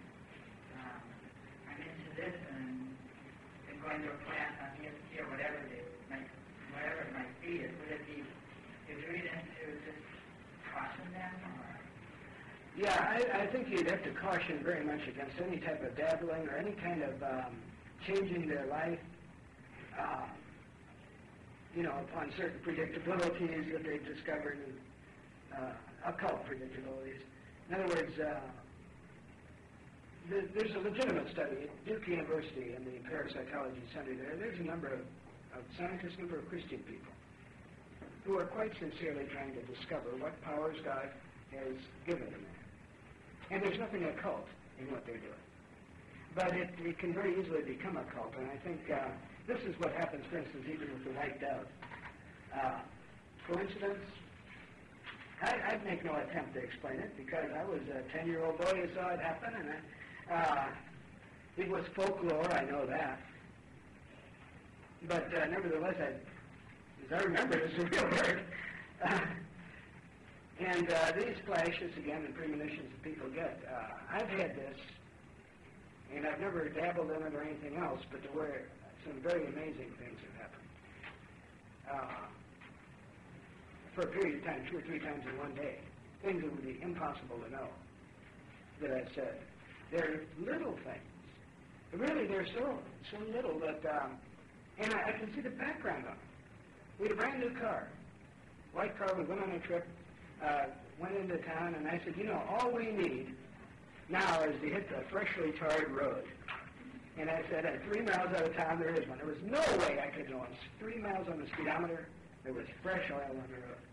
Speaker 5: I'm into this and I'm going to a class on ESP or whatever it might be. Would it be your duty then to just caution them? Or?
Speaker 1: Yeah, I think you'd have to caution very much against any type of dabbling or any kind of changing their life, upon certain predictabilities that they've discovered, and occult predictabilities. In other words, there's a legitimate study at Duke University in the Parapsychology Center there. There's a number of scientists, a number of Christian people who are quite sincerely trying to discover what powers God has given them. And there's nothing occult in what they're doing. but it can very easily become a cult. And I think this is what happens, for instance, even with the white dove. Coincidence? I'd make no attempt to explain it because I was a 10-year-old boy who saw it happen, and it was folklore, I know that. But nevertheless, as I remember, it's a real word. And these flashes, again, and premonitions that people get, I've had this, and I've never dabbled in it or anything else, but to where some very amazing things have happened. For a period of time, 2 or 3 times in one day. Things that would be impossible to know that I've said. They're little things. Really, they're so little that, and I can see the background on it. We had a brand new car. White car, we went on a trip, went into town, and I said, all we need now is to hit the freshly tarred road. And I said, at 3 miles out of town, there is one. There was no way I could know it. 3 miles on the speedometer, there was fresh oil on the road.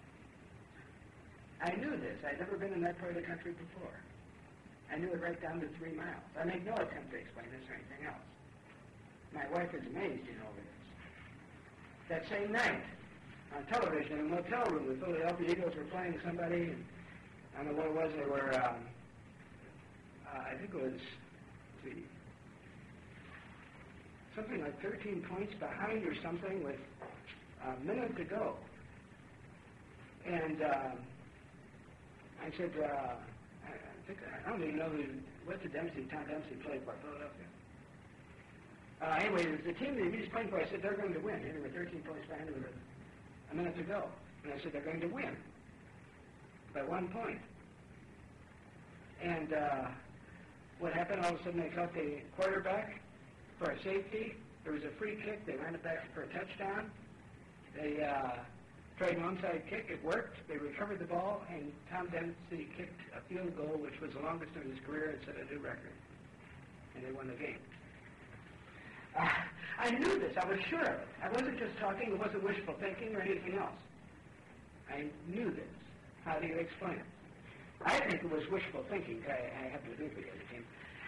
Speaker 1: I knew this. I'd never been in that part of the country before. I knew it right down to 3 miles. I made no attempt to explain this or anything else. My wife was amazed, over this. That same night, on television in a motel room, the Philadelphia Eagles were playing somebody, and I don't know what it was. They were, I think it was, something like 13 points behind or something with a minute to go. And I said, I don't even know what's the Tom Dempsey played for Philadelphia. Anyway, the team that he was playing for, I said, they're going to win. They were 13 points behind with a minute to go. And I said, they're going to win by 1 point. And what happened, all of a sudden they caught the quarterback for a safety. There was a free kick. They ran it back for a touchdown. They tried an onside kick. It worked. They recovered the ball, and Tom Dempsey kicked a field goal, which was the longest of his career, and set a new record. And they won the game. I knew this. I was sure of it. I wasn't just talking. It wasn't wishful thinking or anything else. I knew this. How do you explain it? I think it was wishful thinking. I have to agree with you,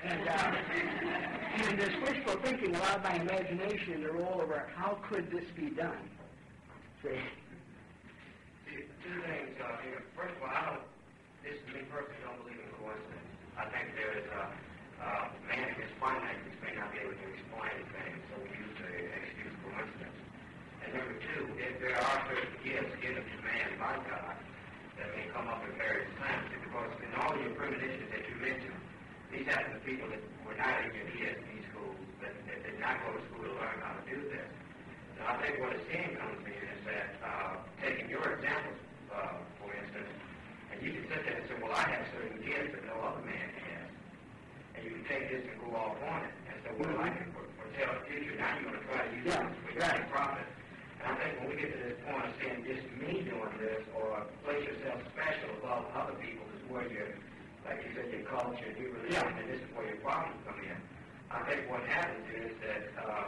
Speaker 1: and this wishful thinking allowed my imagination to roll over how could this be done. See?
Speaker 3: Two things. First of all, this is me personally, don't believe in coincidence. I think there is man is finite, which may not be able to explain things, so we use the excuse coincidence. And number two, if there are certain gifts given to man by God that may come up at various times, because in all your premonitions that you mentioned, these happen to people that were not in your ESP schools, that did not go to school to learn how to do this. So I think what a scene comes in is that, taking your examples, for instance, and you can sit there and say, well, I have certain gifts that no other man has. And you can take this and go off on it and say, well, I can foretell the future. Now you're going to try to use this for your own profit. And I think when we get to this point of saying just me doing this or place yourself special above other people is where you're, like you said, your culture, your religion, and this is where your problems come in. I think what happens is that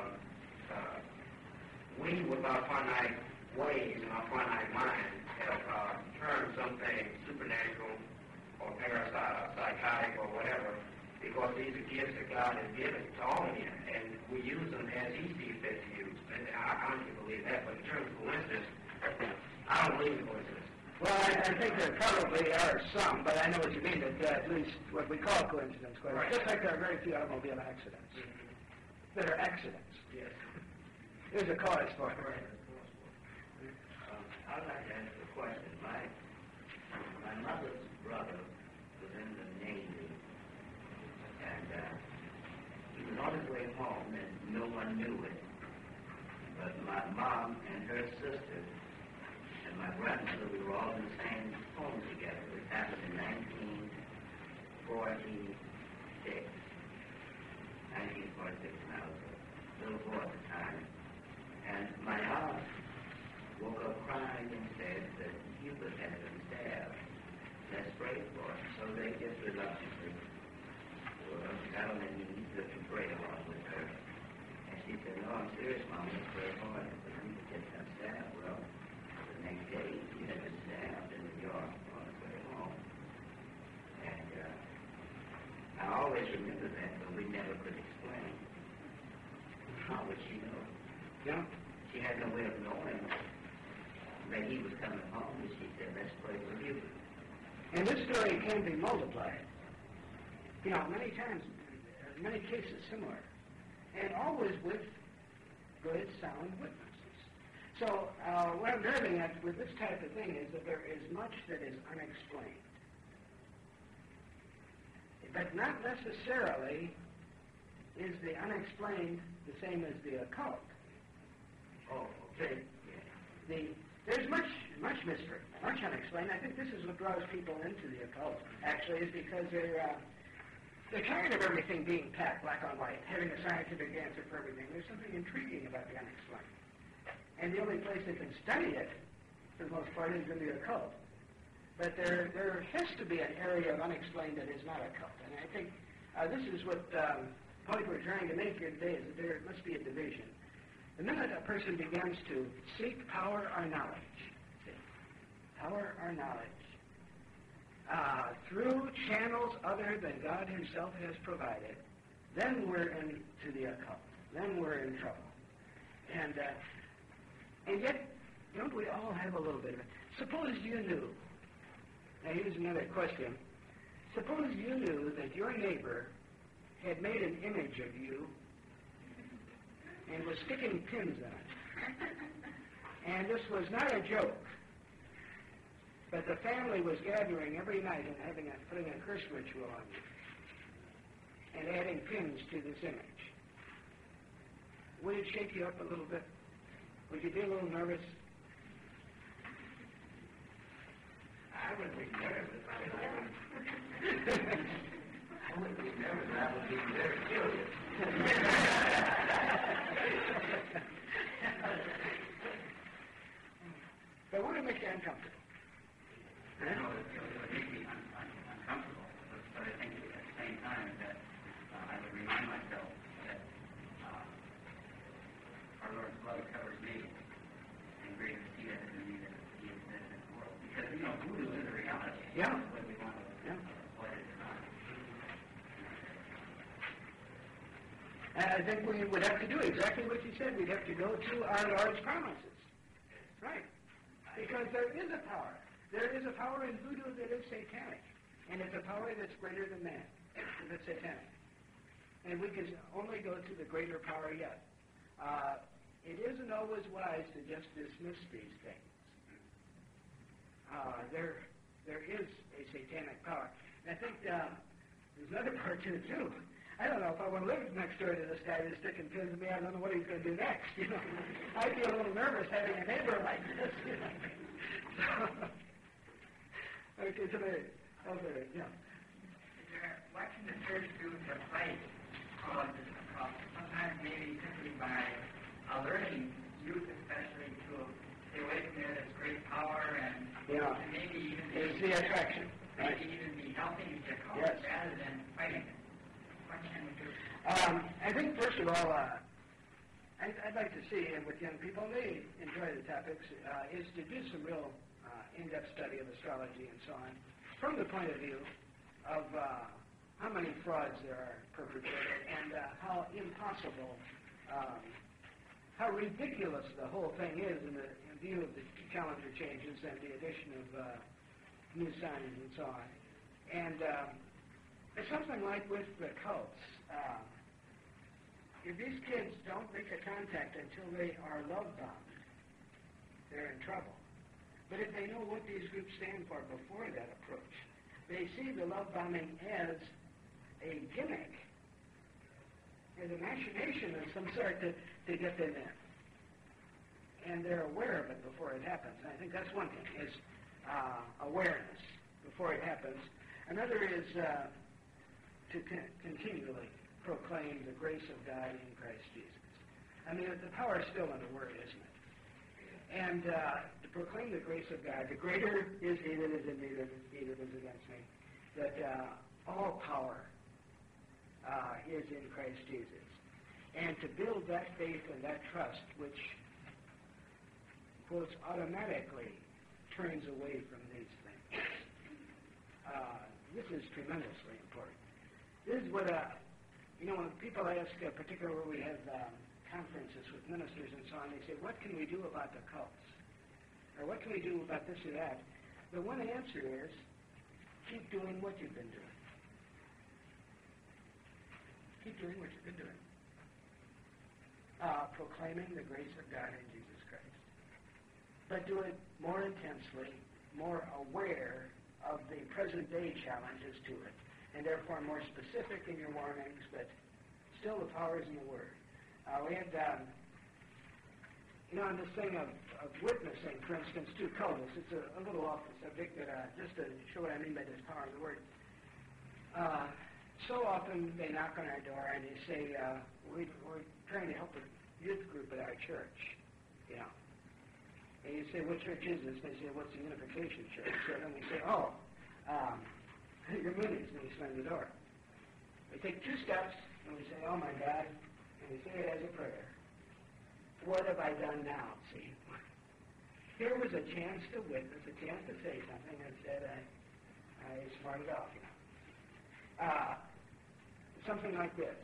Speaker 3: we, with our finite ways and our finite mind, have turned something supernatural or psychotic or whatever, because these are gifts that God has given to all men, and we use them as He sees fit to use. And I honestly believe that. But in terms of coincidence, I don't believe in coincidence.
Speaker 1: Well, I think there probably are some, but I know what you mean, that at least what we call coincidence. Right. Just like there are very few automobile accidents that are accidents.
Speaker 3: Yes.
Speaker 1: There's a cause for it.
Speaker 3: Right.
Speaker 4: I'd like to ask a question. My mother's brother was in the Navy, and he was on his way home, and no one knew it. But my mom and her sister and my grandmother, we were all in the same home together. This happened in 1946. 1946, and I was a little boy at the time. And my aunt woke up crying and said that Hubert had been stabbed. Let's pray for him. So they just reluctantly got on their knees to pray along with her. And she said, no, I'm serious, Mom, let's pray for him. But Hubert just got stabbed. Well, the next day, he had been stabbed in New York on his way home. And I always remember that, but we never say he was coming home, and she said, let's pray for you.
Speaker 1: And this story can be multiplied. Many times, many cases similar. And always with good, sound witnesses. So what I'm driving at with this type of thing is that there is much that is unexplained. But not necessarily is the unexplained the same as the occult.
Speaker 4: Oh, okay.
Speaker 1: There's much mystery, much unexplained. I think this is what draws people into the occult, actually, is because they're tired of everything being packed black on white, having a scientific answer for everything. There's something intriguing about the unexplained. And the only place they can study it, for the most part, is in the occult. But there has to be an area of unexplained that is not occult. And I think this is what point we're trying to make here today, is that there must be a division. The minute a person begins to seek power or knowledge, through channels other than God himself has provided, then we're into the occult. Then we're in trouble. And yet, don't we all have a little bit of it? Suppose you knew, now here's another question, suppose you knew that your neighbor had made an image of you and was sticking pins in it. And this was not a joke. But the family was gathering every night and putting a curse ritual on you and adding pins to this image. Would it shake you up a little bit? Would you be a little nervous?
Speaker 4: I would be nervous. I wouldn't be nervous. I would be very curious.
Speaker 1: But I want to make you uncomfortable.
Speaker 4: I know it would make me uncomfortable, but I think at the same time that I would remind myself that our Lord's blood covers me, and greater is He that is in me than He is in this world. Because, voodoo is a reality.
Speaker 1: Yeah.
Speaker 4: Whether we want to what it is not.
Speaker 1: I think we would have to do exactly what you said. We'd have to go to our Lord's promises. Right. Because there is a power. There is a power in voodoo that is satanic. And it's a power that's greater than man. That's satanic. And we can only go to the greater power yet. It isn't always wise to just dismiss these things. There is a satanic power. And I think there's another part to it, too. I don't know if I want to live next door to this guy who's sticking pins in me. I don't know what he's going to do next. I'd be a little nervous having a neighbor like this. Okay, today. Okay, yeah.
Speaker 5: What can the church do to fight this occult? Sometimes maybe simply by alerting youth especially to stay away from it as great power and maybe even
Speaker 1: it's the attraction. Right?
Speaker 5: Maybe even be helping the occult rather than fighting it. What can we do?
Speaker 1: I think, first of all, I'd like to see, and with young people, they enjoy the topics, is to do some real in-depth study of astrology and so on, from the point of view of how many frauds there are perpetrated and how impossible, how ridiculous the whole thing is in view of the calendar changes and the addition of new signs and so on. And it's something like with the cults. If these kids don't make a contact until they are love-bound, they're in trouble. But if they know what these groups stand for before that approach, they see the love bombing as a gimmick, as a machination of some sort to get them in. And they're aware of it before it happens. And I think that's one thing, is awareness before it happens. Another is to continually proclaim the grace of God in Christ Jesus. I mean, the power is still in the Word, isn't it? And to proclaim the grace of God, the greater is He that is in me than he that is against me. That all power is in Christ Jesus. And to build that faith and that trust, which, quotes, automatically turns away from these things. This is tremendously important. This is what, when people ask, particularly where we have conferences with ministers and so on, they say, what can we do about the cults? Or what can we do about this or that? The one answer is, keep doing what you've been doing. Keep doing what you've been doing. Proclaiming the grace of God in Jesus Christ. But do it more intensely, more aware of the present day challenges to it, and therefore more specific in your warnings, but still the power is in the Word. We had, on this thing of witnessing, for instance, to cultus, it's a little off the subject, but just to show what I mean by this power of the Word. So often they knock on our door and they say, we're trying to help a youth group at our church, And you say, what church is this? And they say, what's the Unification Church? So then we say, your moonies, and we slam the door. We take 2 steps, and we say, oh my God, and we say it as a prayer. What have I done now? See? Here was a chance to witness, a chance to say something, and said, I smarted off, Something like this.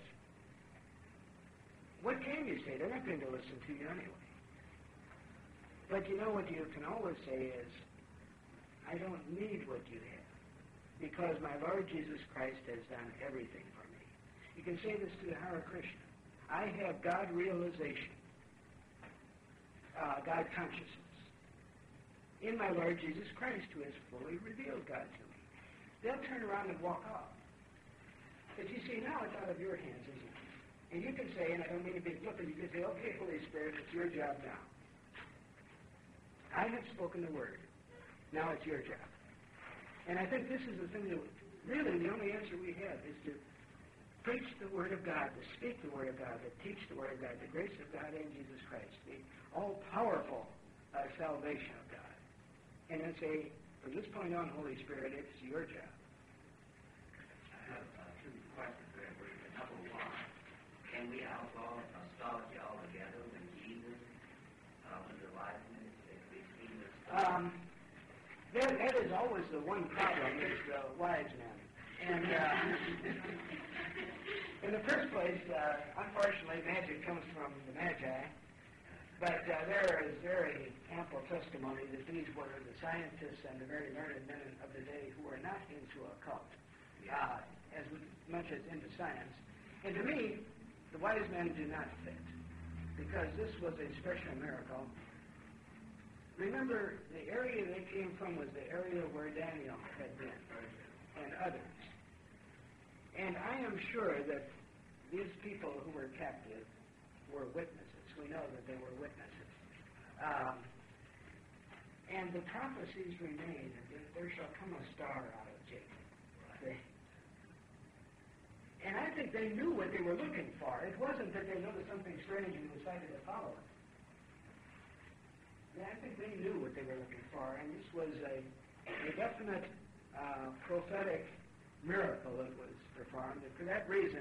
Speaker 1: What can you say? They're not going to listen to you anyway. But what you can always say is, I don't need what you have, because my Lord Jesus Christ has done everything for me. You can say this to the Hare Krishna. I have God realization, God consciousness, in my Lord Jesus Christ, who has fully revealed God to me. They'll turn around and walk off. But you see, now it's out of your hands, isn't it? And you can say, and I don't mean to be flippant, you can say, okay, Holy Spirit, it's your job now. I have spoken the word. Now it's your job. And I think this is the thing that really the only answer we have is to preach the word of God, to speak the word of God, to teach the word of God, the grace of God in Jesus Christ, the all-powerful salvation of God. And then say, from this point on, Holy Spirit, it's your job.
Speaker 4: I have 2 questions there. Number 1, can we outlaw astrology altogether when Jesus was alive?
Speaker 1: That is always the one problem, is the wise men. And in the first place, unfortunately, magic comes from the Magi. But there is very ample testimony that these were the scientists and the very learned men of the day who were not into occult, as much as into science. And to me, the wise men do not fit, because this was a special miracle. Remember, the area they came from was the area where Daniel had been, and others. And I am sure that these people who were captive were witnesses. We know that they were witnesses. And the prophecies remain, there shall come a star out of Jacob. And I think they knew what they were looking for. It wasn't that they noticed something strange and decided to follow it. I think they knew what they were looking for, and this was a definite prophetic miracle that was performed. And for that reason,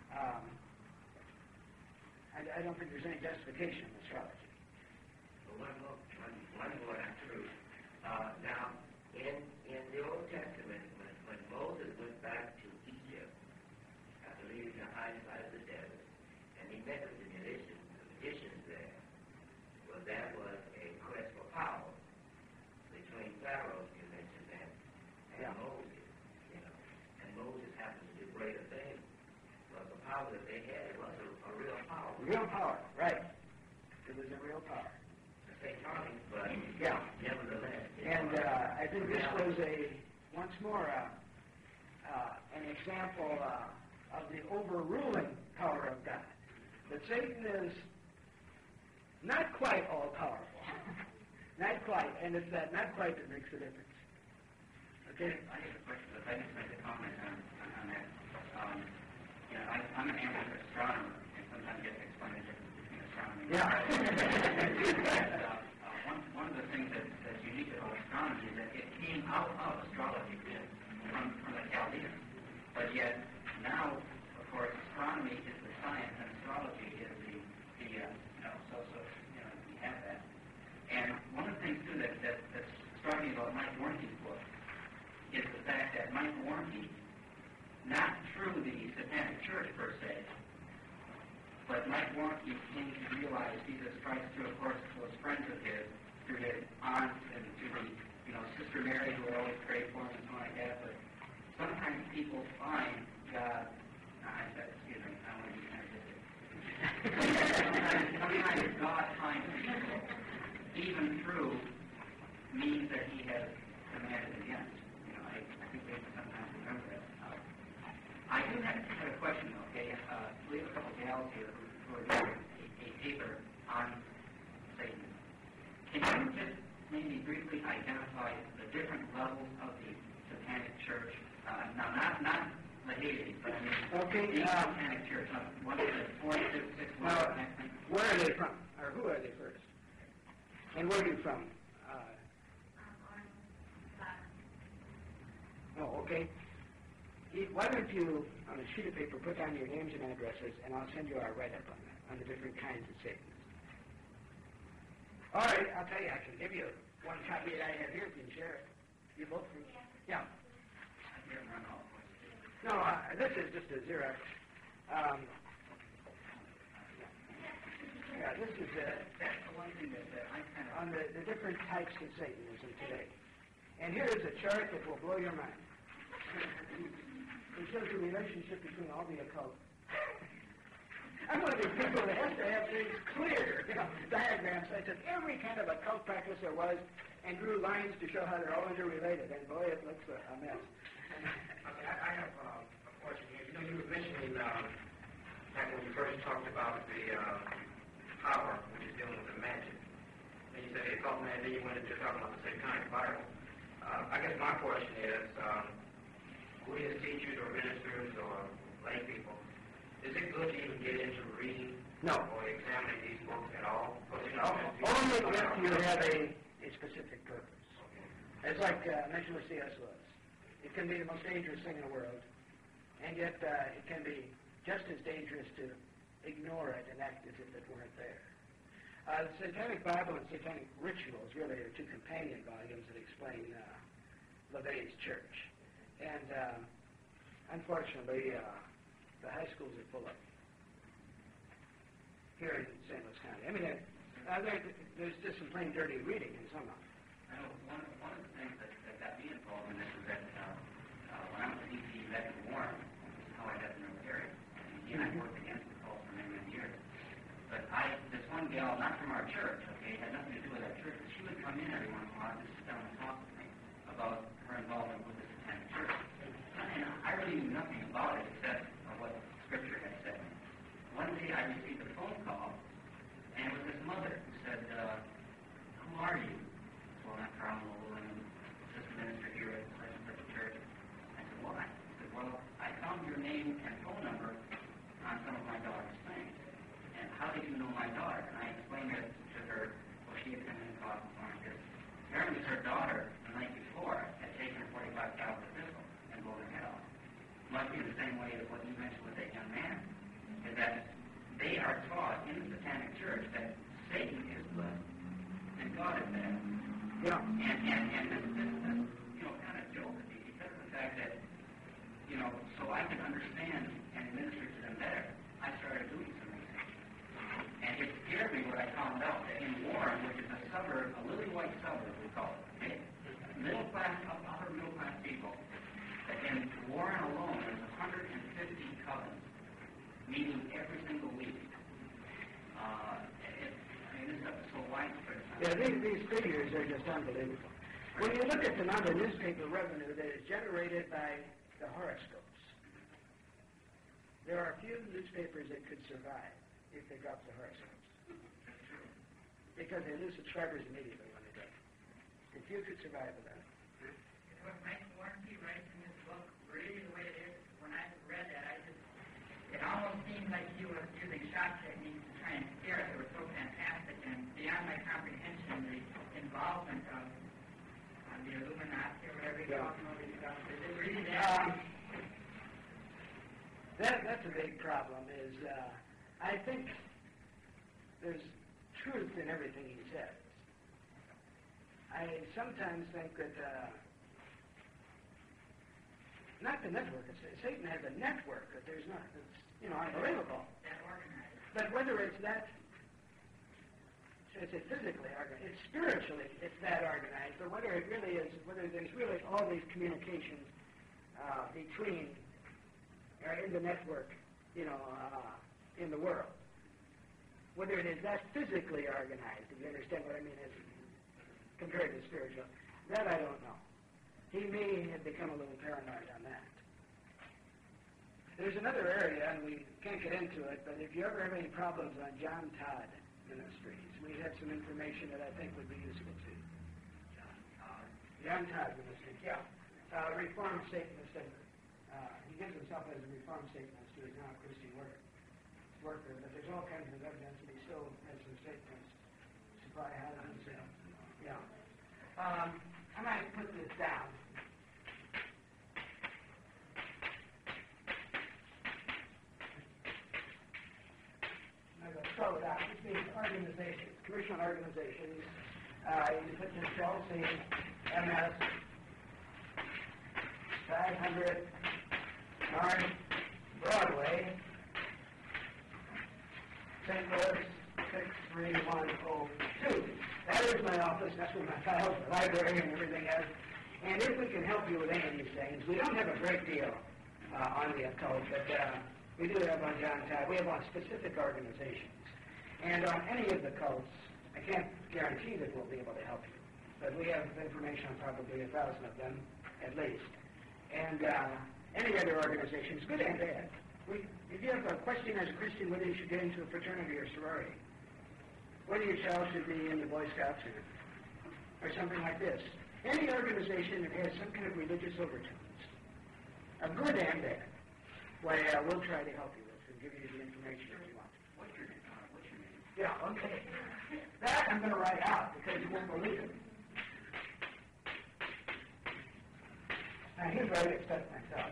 Speaker 1: I don't think there's any justification in astrology.
Speaker 4: Well, one more truth. Now, in the Old Testament, when Moses went back to Egypt, after leaving the high side of the desert, and he met with the magicians there, well, that was a quest for power between Pharaoh's convention and Moses. And Moses happened to do greater things. Well, the power that they had, it was a real power.
Speaker 1: Real power, right. It was a real power.
Speaker 4: Satanic, but nevertheless.
Speaker 1: And I think this was once more, an example of the overruling power of God. But Satan is not quite all-powerful. Not quite. And it's that not quite that makes a difference. Okay?
Speaker 4: I have a question. If I just make a comment on that. I'm an amateur astronomer, and sometimes you have to explain the difference between astronomy and one of the things that's unique about astronomy is that it came out of astrology from the Chaldeans. But yet, now, of course, astronomy is the science, and astrology is the we have that. And one of the things, too, that's striking about Mike Warnke's book is the fact that Mike Warnke, not through the Satanic Church per se, but Mike Warnke came to realize Jesus Christ through, of course, those friends of his, to his aunts and to the, Sister Mary who would always pray for him and something like that. But sometimes people find God. I said, excuse me, I want to be kind of sometimes God finds people even through means that He has commanded against. I think they sometimes remember that. I do have a question, okay? We have a couple gals here who are doing a paper on Satan. Can you just maybe briefly identify the different levels of the Satanic Church? Now, not the Hades, but
Speaker 1: Okay,
Speaker 4: the Satanic Church. What is it? 4, 6, 6, 1?
Speaker 1: Where are they from? Or who are they first? And where are you from? Okay. Why don't you, on a sheet of paper, put down your names and addresses, and I'll send you our write-up on the different kinds of Satans. All right, I'll tell you, I can give you one copy that I have here. You can share it. You both can. Yeah. No, this is just a Xerox. Yeah, this is
Speaker 4: That's the one thing that I kind of...
Speaker 1: on the different types of Satanism today. And here is a chart that will blow your mind. It shows the relationship between all the occult. I'm one of these people that has to have things clear, diagrams. I took every kind of occult practice there was and drew lines to show how they're all interrelated. And boy, it looks a mess.
Speaker 3: Okay, I have a question here. You were mentioning back when you first talked about the power, which is dealing with the magic. And you said the occult man, then you went into talking about the Satanic Bible. I guess my question is, we as teachers or ministers or lay people, is it good to even get into reading or examining these books at all?
Speaker 1: Only if you have a specific purpose. It's like I mentioned with C.S. Lewis. It can be the most dangerous thing in the world, and yet it can be just as dangerous to ignore it and act as if it weren't there. The Satanic Bible and Satanic Rituals really are two companion volumes that explain LaVey's church. And unfortunately, the high schools are full of them here in St. Louis County. I mean, there's just some plain dirty reading in some of them.
Speaker 4: I know one of the things that got me involved in this was that when I was a DC vet in Warren, this is how I got to know Terry. And he and I worked against the cult for many, many years. But this one gal, not from our church, okay, had nothing to do with our church, but she would come in every once in a while to sit down and talk with me about her involvement with the Satanic Church. And I really knew nothing about it except what Scripture had said. One day I received a phone call, and it was this mother who said, who are you? Well, I'm Carl Noble, and I'm assistant minister here at such a church. I said, why? He said, well, I found your name and phone number on some of my daughter's things. And how did you know my daughter? And I explained it to her. Well, she had come in and talked with me because apparently her daughter, the night before, had taken a .45 caliber pistol and blown her head off. Must be the same way as what you mentioned with that young man, is that they are taught in the Satanic Church that Satan is good and God is bad.
Speaker 1: Yeah.
Speaker 4: And this kind of jolted me because of the fact that, so I could understand and minister to them better, I started doing some research. And it scared me what I found out that in Warren, which is a suburb, a lily white suburb, we call it, okay? Middle class, upper middle class people, that in Warren alone, there's 150 covens meeting every single week. This stuff is so widespread.
Speaker 1: Yeah, these figures are just unbelievable. When you look at the amount of newspaper revenue that is generated by the horoscopes, there are a few newspapers that could survive if they dropped the horoscopes. Because they lose subscribers immediately when they do. A few could survive with that.
Speaker 5: What Mike Warrenke writes in his book, really the way it is, when I read that, it almost seemed like he was using shock techniques to try and scare us. It was so fantastic and beyond my comprehension, the involvement of the Illuminati or whatever you call these stuff. Is it really that?
Speaker 1: That's a big problem. I think there's truth in everything he says. I sometimes think that not the network. Satan has a network that there's not. It's unbelievable.
Speaker 5: That organized.
Speaker 1: But whether it's that it's physically organized. It's spiritually, it's that organized. But whether it really is, whether there's really all these communications between, or in the network, in the world. Whether it is that physically organized, if you understand what I mean, as compared to spiritual, that I don't know. He may have become a little paranoid on that. There's another area, and we can't get into it, but if you ever have any problems on John Todd Ministries, we have some information that I think would be useful to you. John Todd Ministries, yeah. Reformed Satanist. He gives himself as a Reformed Satanist who is now a Christian worker, but there's all kinds of evidence that he still has some Satanist supply houses. Yeah. I might put this down. Spell it out. This means organizations, commercial organizations. You put this Chelsea, MS, 500 North Broadway, St. Louis, 63102. That is my office. That's where my files, the library, and everything is. And if we can help you with any of these things, we don't have a great deal on the occult, but we do have on John Todd. We have on specific organizations. And on any of the cults, I can't guarantee that we'll be able to help you, but we have information on probably 1,000 of them, at least. And any other organizations, good and bad. If you have a question as a Christian whether you should get into a fraternity or sorority, whether your child should be in the Boy Scouts or something like this, any organization that has some kind of religious overtones, of good and bad, why we'll try to help you with and give you the information if you want.
Speaker 4: What's your name?
Speaker 1: Yeah, okay. That I'm going to write out because you won't believe it. Now, here's where I get stuck myself.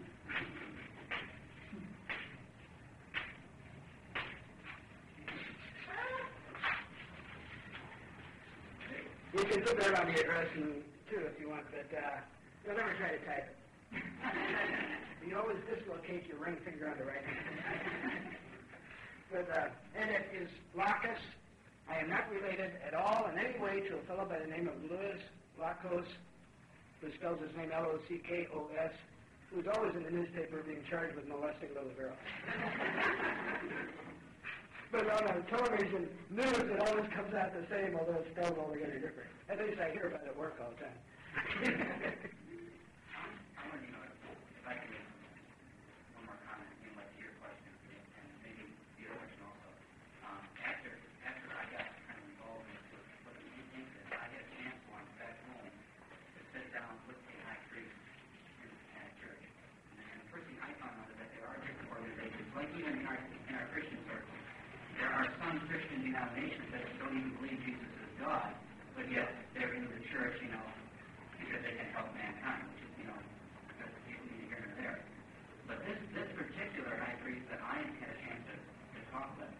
Speaker 1: You can put that on the address too if you want, but you'll never try to type it. You always dislocate your ring finger on the right hand. But, and it is Lacus. I am not related at all in any way to a fellow by the name of Louis Lackos, who spells his name L-O-C-K-O-S, who's always in the newspaper being charged with molesting little girls. But on the television news, it always comes out the same, although it's spelled altogether different. At least I hear about it at work all the time.
Speaker 4: I want to know if I can make one more comment in like to your question, and maybe the other question also. After I got kind of involved in looking into this, I had a chance once back home to sit down with the high priest in a church. And the first thing I found out is that there are different organizations, like even in our Christian circle. There are some Christian denominations that don't even believe Jesus is God, but yet they're in the church, because they can help mankind, which is, because people need to hear it there. But this particular high priest that I had a chance to talk with,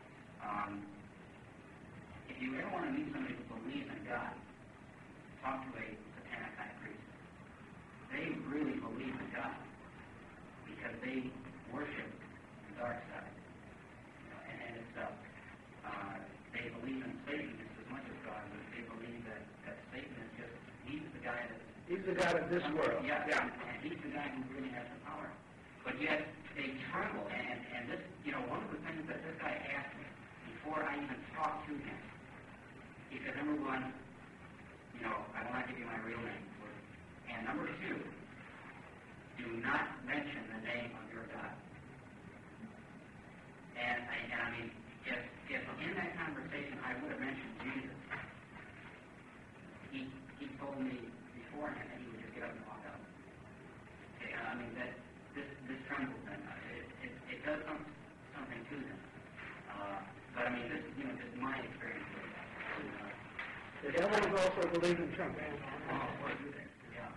Speaker 4: if you ever want to meet somebody who believes in God, talk to a satanic high priest. They really believe in God because they worship the dark side. And it's, they believe in Satan just as much as God, but they believe that Satan is just, he's the guy that...
Speaker 1: He's the God of this world.
Speaker 4: Yeah, and he's the guy who really has the power. But yet, they tremble, and this, one of the things that this guy asked me before I even talked to him, he said, number one, I will not give you my real name. And number two, do not mention the name of your God. And I mean, if in that conversation I would have mentioned Jesus, he told me beforehand that he would just get up and walk out. Okay, I mean, that this trembles them. It does something to them. But I mean, this just my experience with that.
Speaker 1: The devil is also believing Trump.
Speaker 4: Yeah.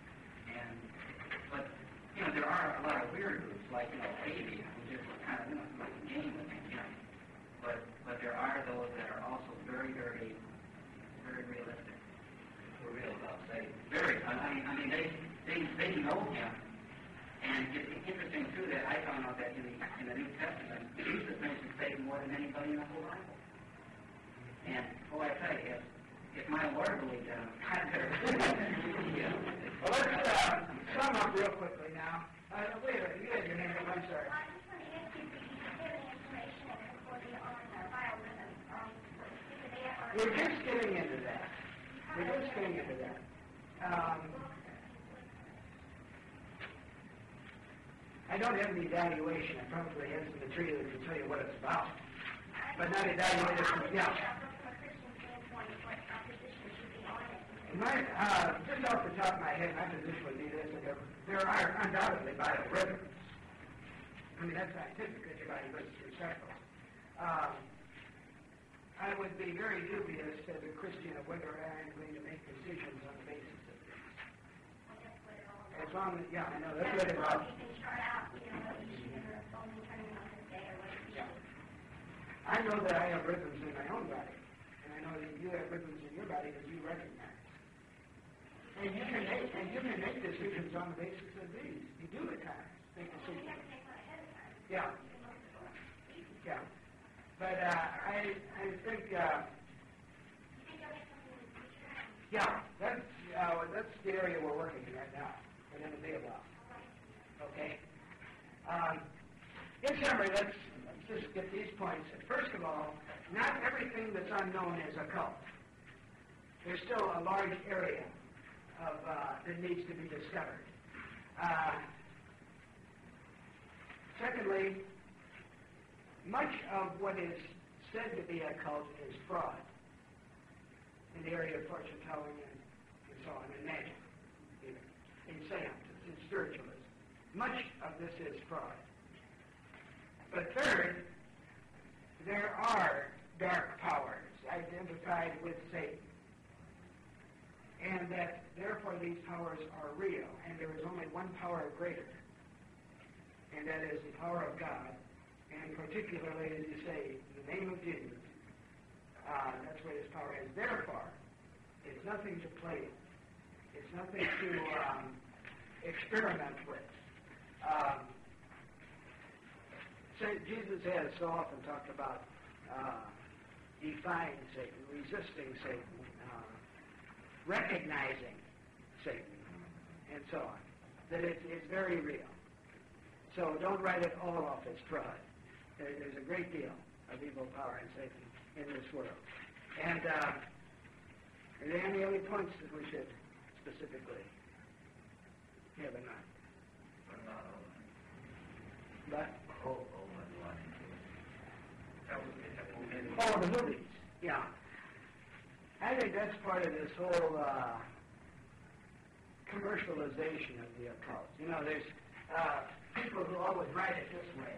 Speaker 4: But there are a lot of weird groups like Baby, who just kind of like a game with things. But there are those that are also very, very, very realistic.
Speaker 3: We're real about Satan.
Speaker 4: Very. I mean, they know him, and it's interesting too that I found out that in the New Testament, Jesus mentions Satan more than anybody in the whole Bible.
Speaker 5: And boy, I tell you, if my word believed them, I'd better.
Speaker 1: Well, let's sum up real quickly now. Wait a minute, you had your hand up, I'm sorry.
Speaker 2: Well, I just want to ask you if you can give any information for the on biorhythm.
Speaker 1: We're just getting into that. I don't have any evaluation. I probably have some material that can tell you what it's about. But not evaluated from, yeah. Just off the top of my head, my position would be this: that there are undoubtedly biorhythms. I mean, that's scientific. Everybody goes through cycles. I would be very dubious as a Christian of whether I'm going to make decisions on the basis of this. As long as, yeah, I know that's what it was. I know that I have rhythms in my own body, and I know that you have rhythms in your body that you recognize. And you can make decisions on the basis of these. You do at times make decisions. Yeah. Yeah. But I think, yeah, that's the area we're working in right now. And it'll be a while. Okay. In summary, let's just get these points. First of all, not everything that's unknown is occult. There's still a large area of that needs to be discovered. Secondly, much of what is said to be occult is fraud in the area of fortune telling and so on, and magic, even, in seances, in spiritualism. Much of this is fraud. But third, there are dark powers identified with Satan, and that therefore these powers are real, and there is only one power greater, and that is the power of God, and particularly, as you say, in the name of Jesus. That's where this power is. Therefore, it's nothing to play with. It's nothing to experiment with. Jesus has so often talked about defying Satan, resisting Satan, recognizing Satan, and so on. That it's very real. So don't write it all off as fraud. There's a great deal of evil power in Satan in this world. And are there any other points that we should specifically have in mind? But? Oh, the movies. Yeah. I think that's part of this whole commercialization of the occult. You know, there's people who always write it this way.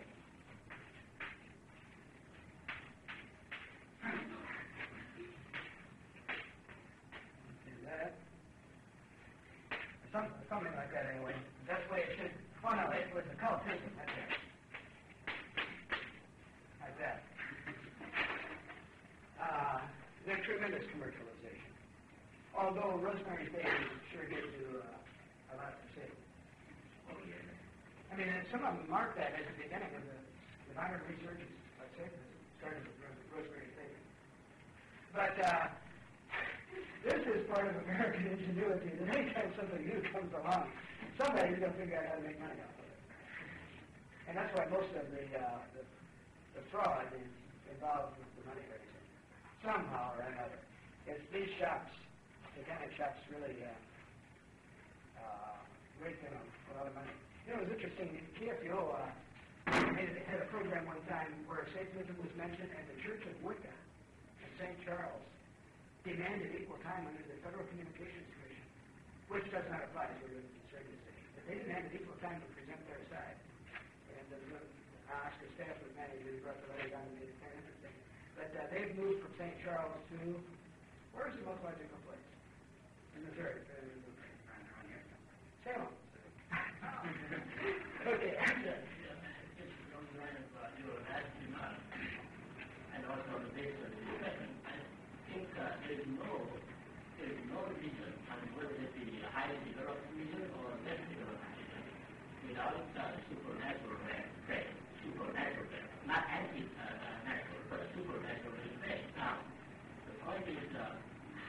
Speaker 1: Is that it? Something like that anyway. That's the way it should. Oh no, it was occultism. That's it. Like that. There's tremendous commercialization. Although Rosemary's Baby sure gives you a lot to say. Oh, yeah. I mean, some of them mark that as the beginning of the modern research of Satanism, started with Rosemary's Baby. But this is part of American ingenuity. That anytime something new comes along, somebody's going to figure out how to make money off of it. And that's why most of the fraud is involved with the money raising, somehow or another. It's these shops, the kind of shops really rake in a lot of money. You know, it was interesting. KFUO had a program one time where Satanism was mentioned, and the Church of Wicca in St. Charles demanded equal time under the Federal Communications Commission, which does not apply to religious organizations. But they demanded equal time to present their side. And Oscar Staff was manager who brought the letter down and made it kind of interesting. But they've moved from St. Charles to, where's the most logical place? In Missouri. Salem. Okay, answer.
Speaker 6: And also the base of the discussion, I think there is no region, and whether it be a highly developed region or less developed region, without supernatural faith, not anti-natural, but supernatural faith. Now, if you look at the Bible, the Bible is very clear. It says that the Bible is the Bible of the Bible. It says that the Bible is the Bible of the Bible. Now, if you look at the Bible,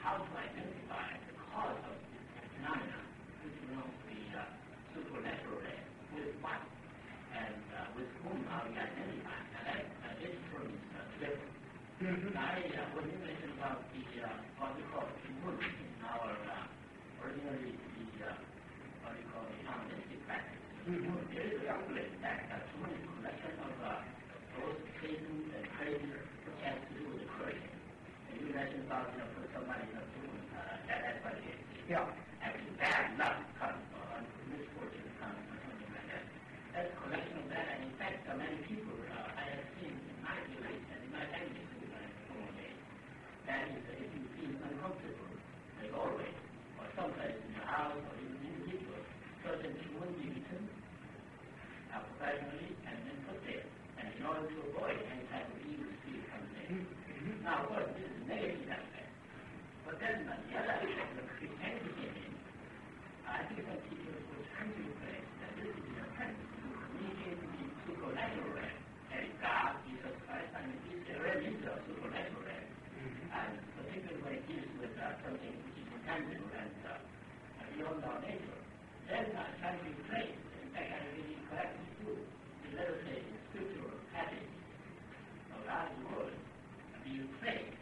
Speaker 6: how to identify the cause of this phenomenon, which belongs to the supernatural realm, with what and with whom are we identifying. And that this term is different. When you mentioned about the what we call Qigong in our ordinary what we call the shamanistic practice, there is a complete that Qigong is a collection of those cases and crazy which has to do with the courage. And you mentioned about put somebody in a tomb, that's what it is.
Speaker 1: Yeah.
Speaker 6: Actually, bad luck comes or misfortune comes or something like that. That's a collection of that, and in fact, many people I have seen in my village and in my family that is, if you feel uncomfortable, like always, or someplace in your house, or even individual, certain Qigong be written professionally and then put there, and in order to avoid any type of evil spirit coming in. Now, of course, this is a negative aspect, but then the other aspect, the Christianity came in. I think some teachers were trying to place that this is an attempt to communicate with the supernatural realm, that is God, Jesus Christ, and this realm is a supernatural realm. And particularly when it deals with something which is intangible and beyond our nature, then trying to replace, in fact, I really correctly too, the letter say in scriptural passage of God's word, be replaced.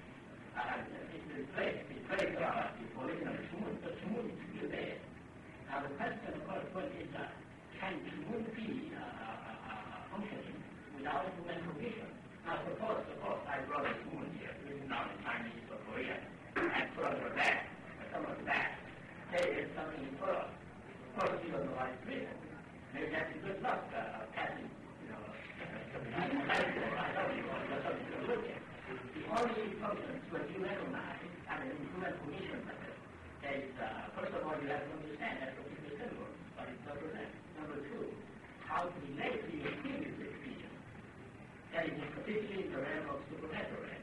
Speaker 6: It's replaced the original Qigong, but Qigong is still there. Now the question, of course, is can Qigong be functioning without human provision? Now suppose I brought a Qigong here, written down in Chinese or Korean, and put on your back, or someone's back. There is something in front. Of course, you don't know why it's written. Maybe that's a good luck passing, I don't know, something to look at. The only functions when you recognize and human permission method, that is, first of all, you have to understand that particular symbol, what it represents. Number two, how to relate to your previous experience. That is particularly in the realm of supernatural.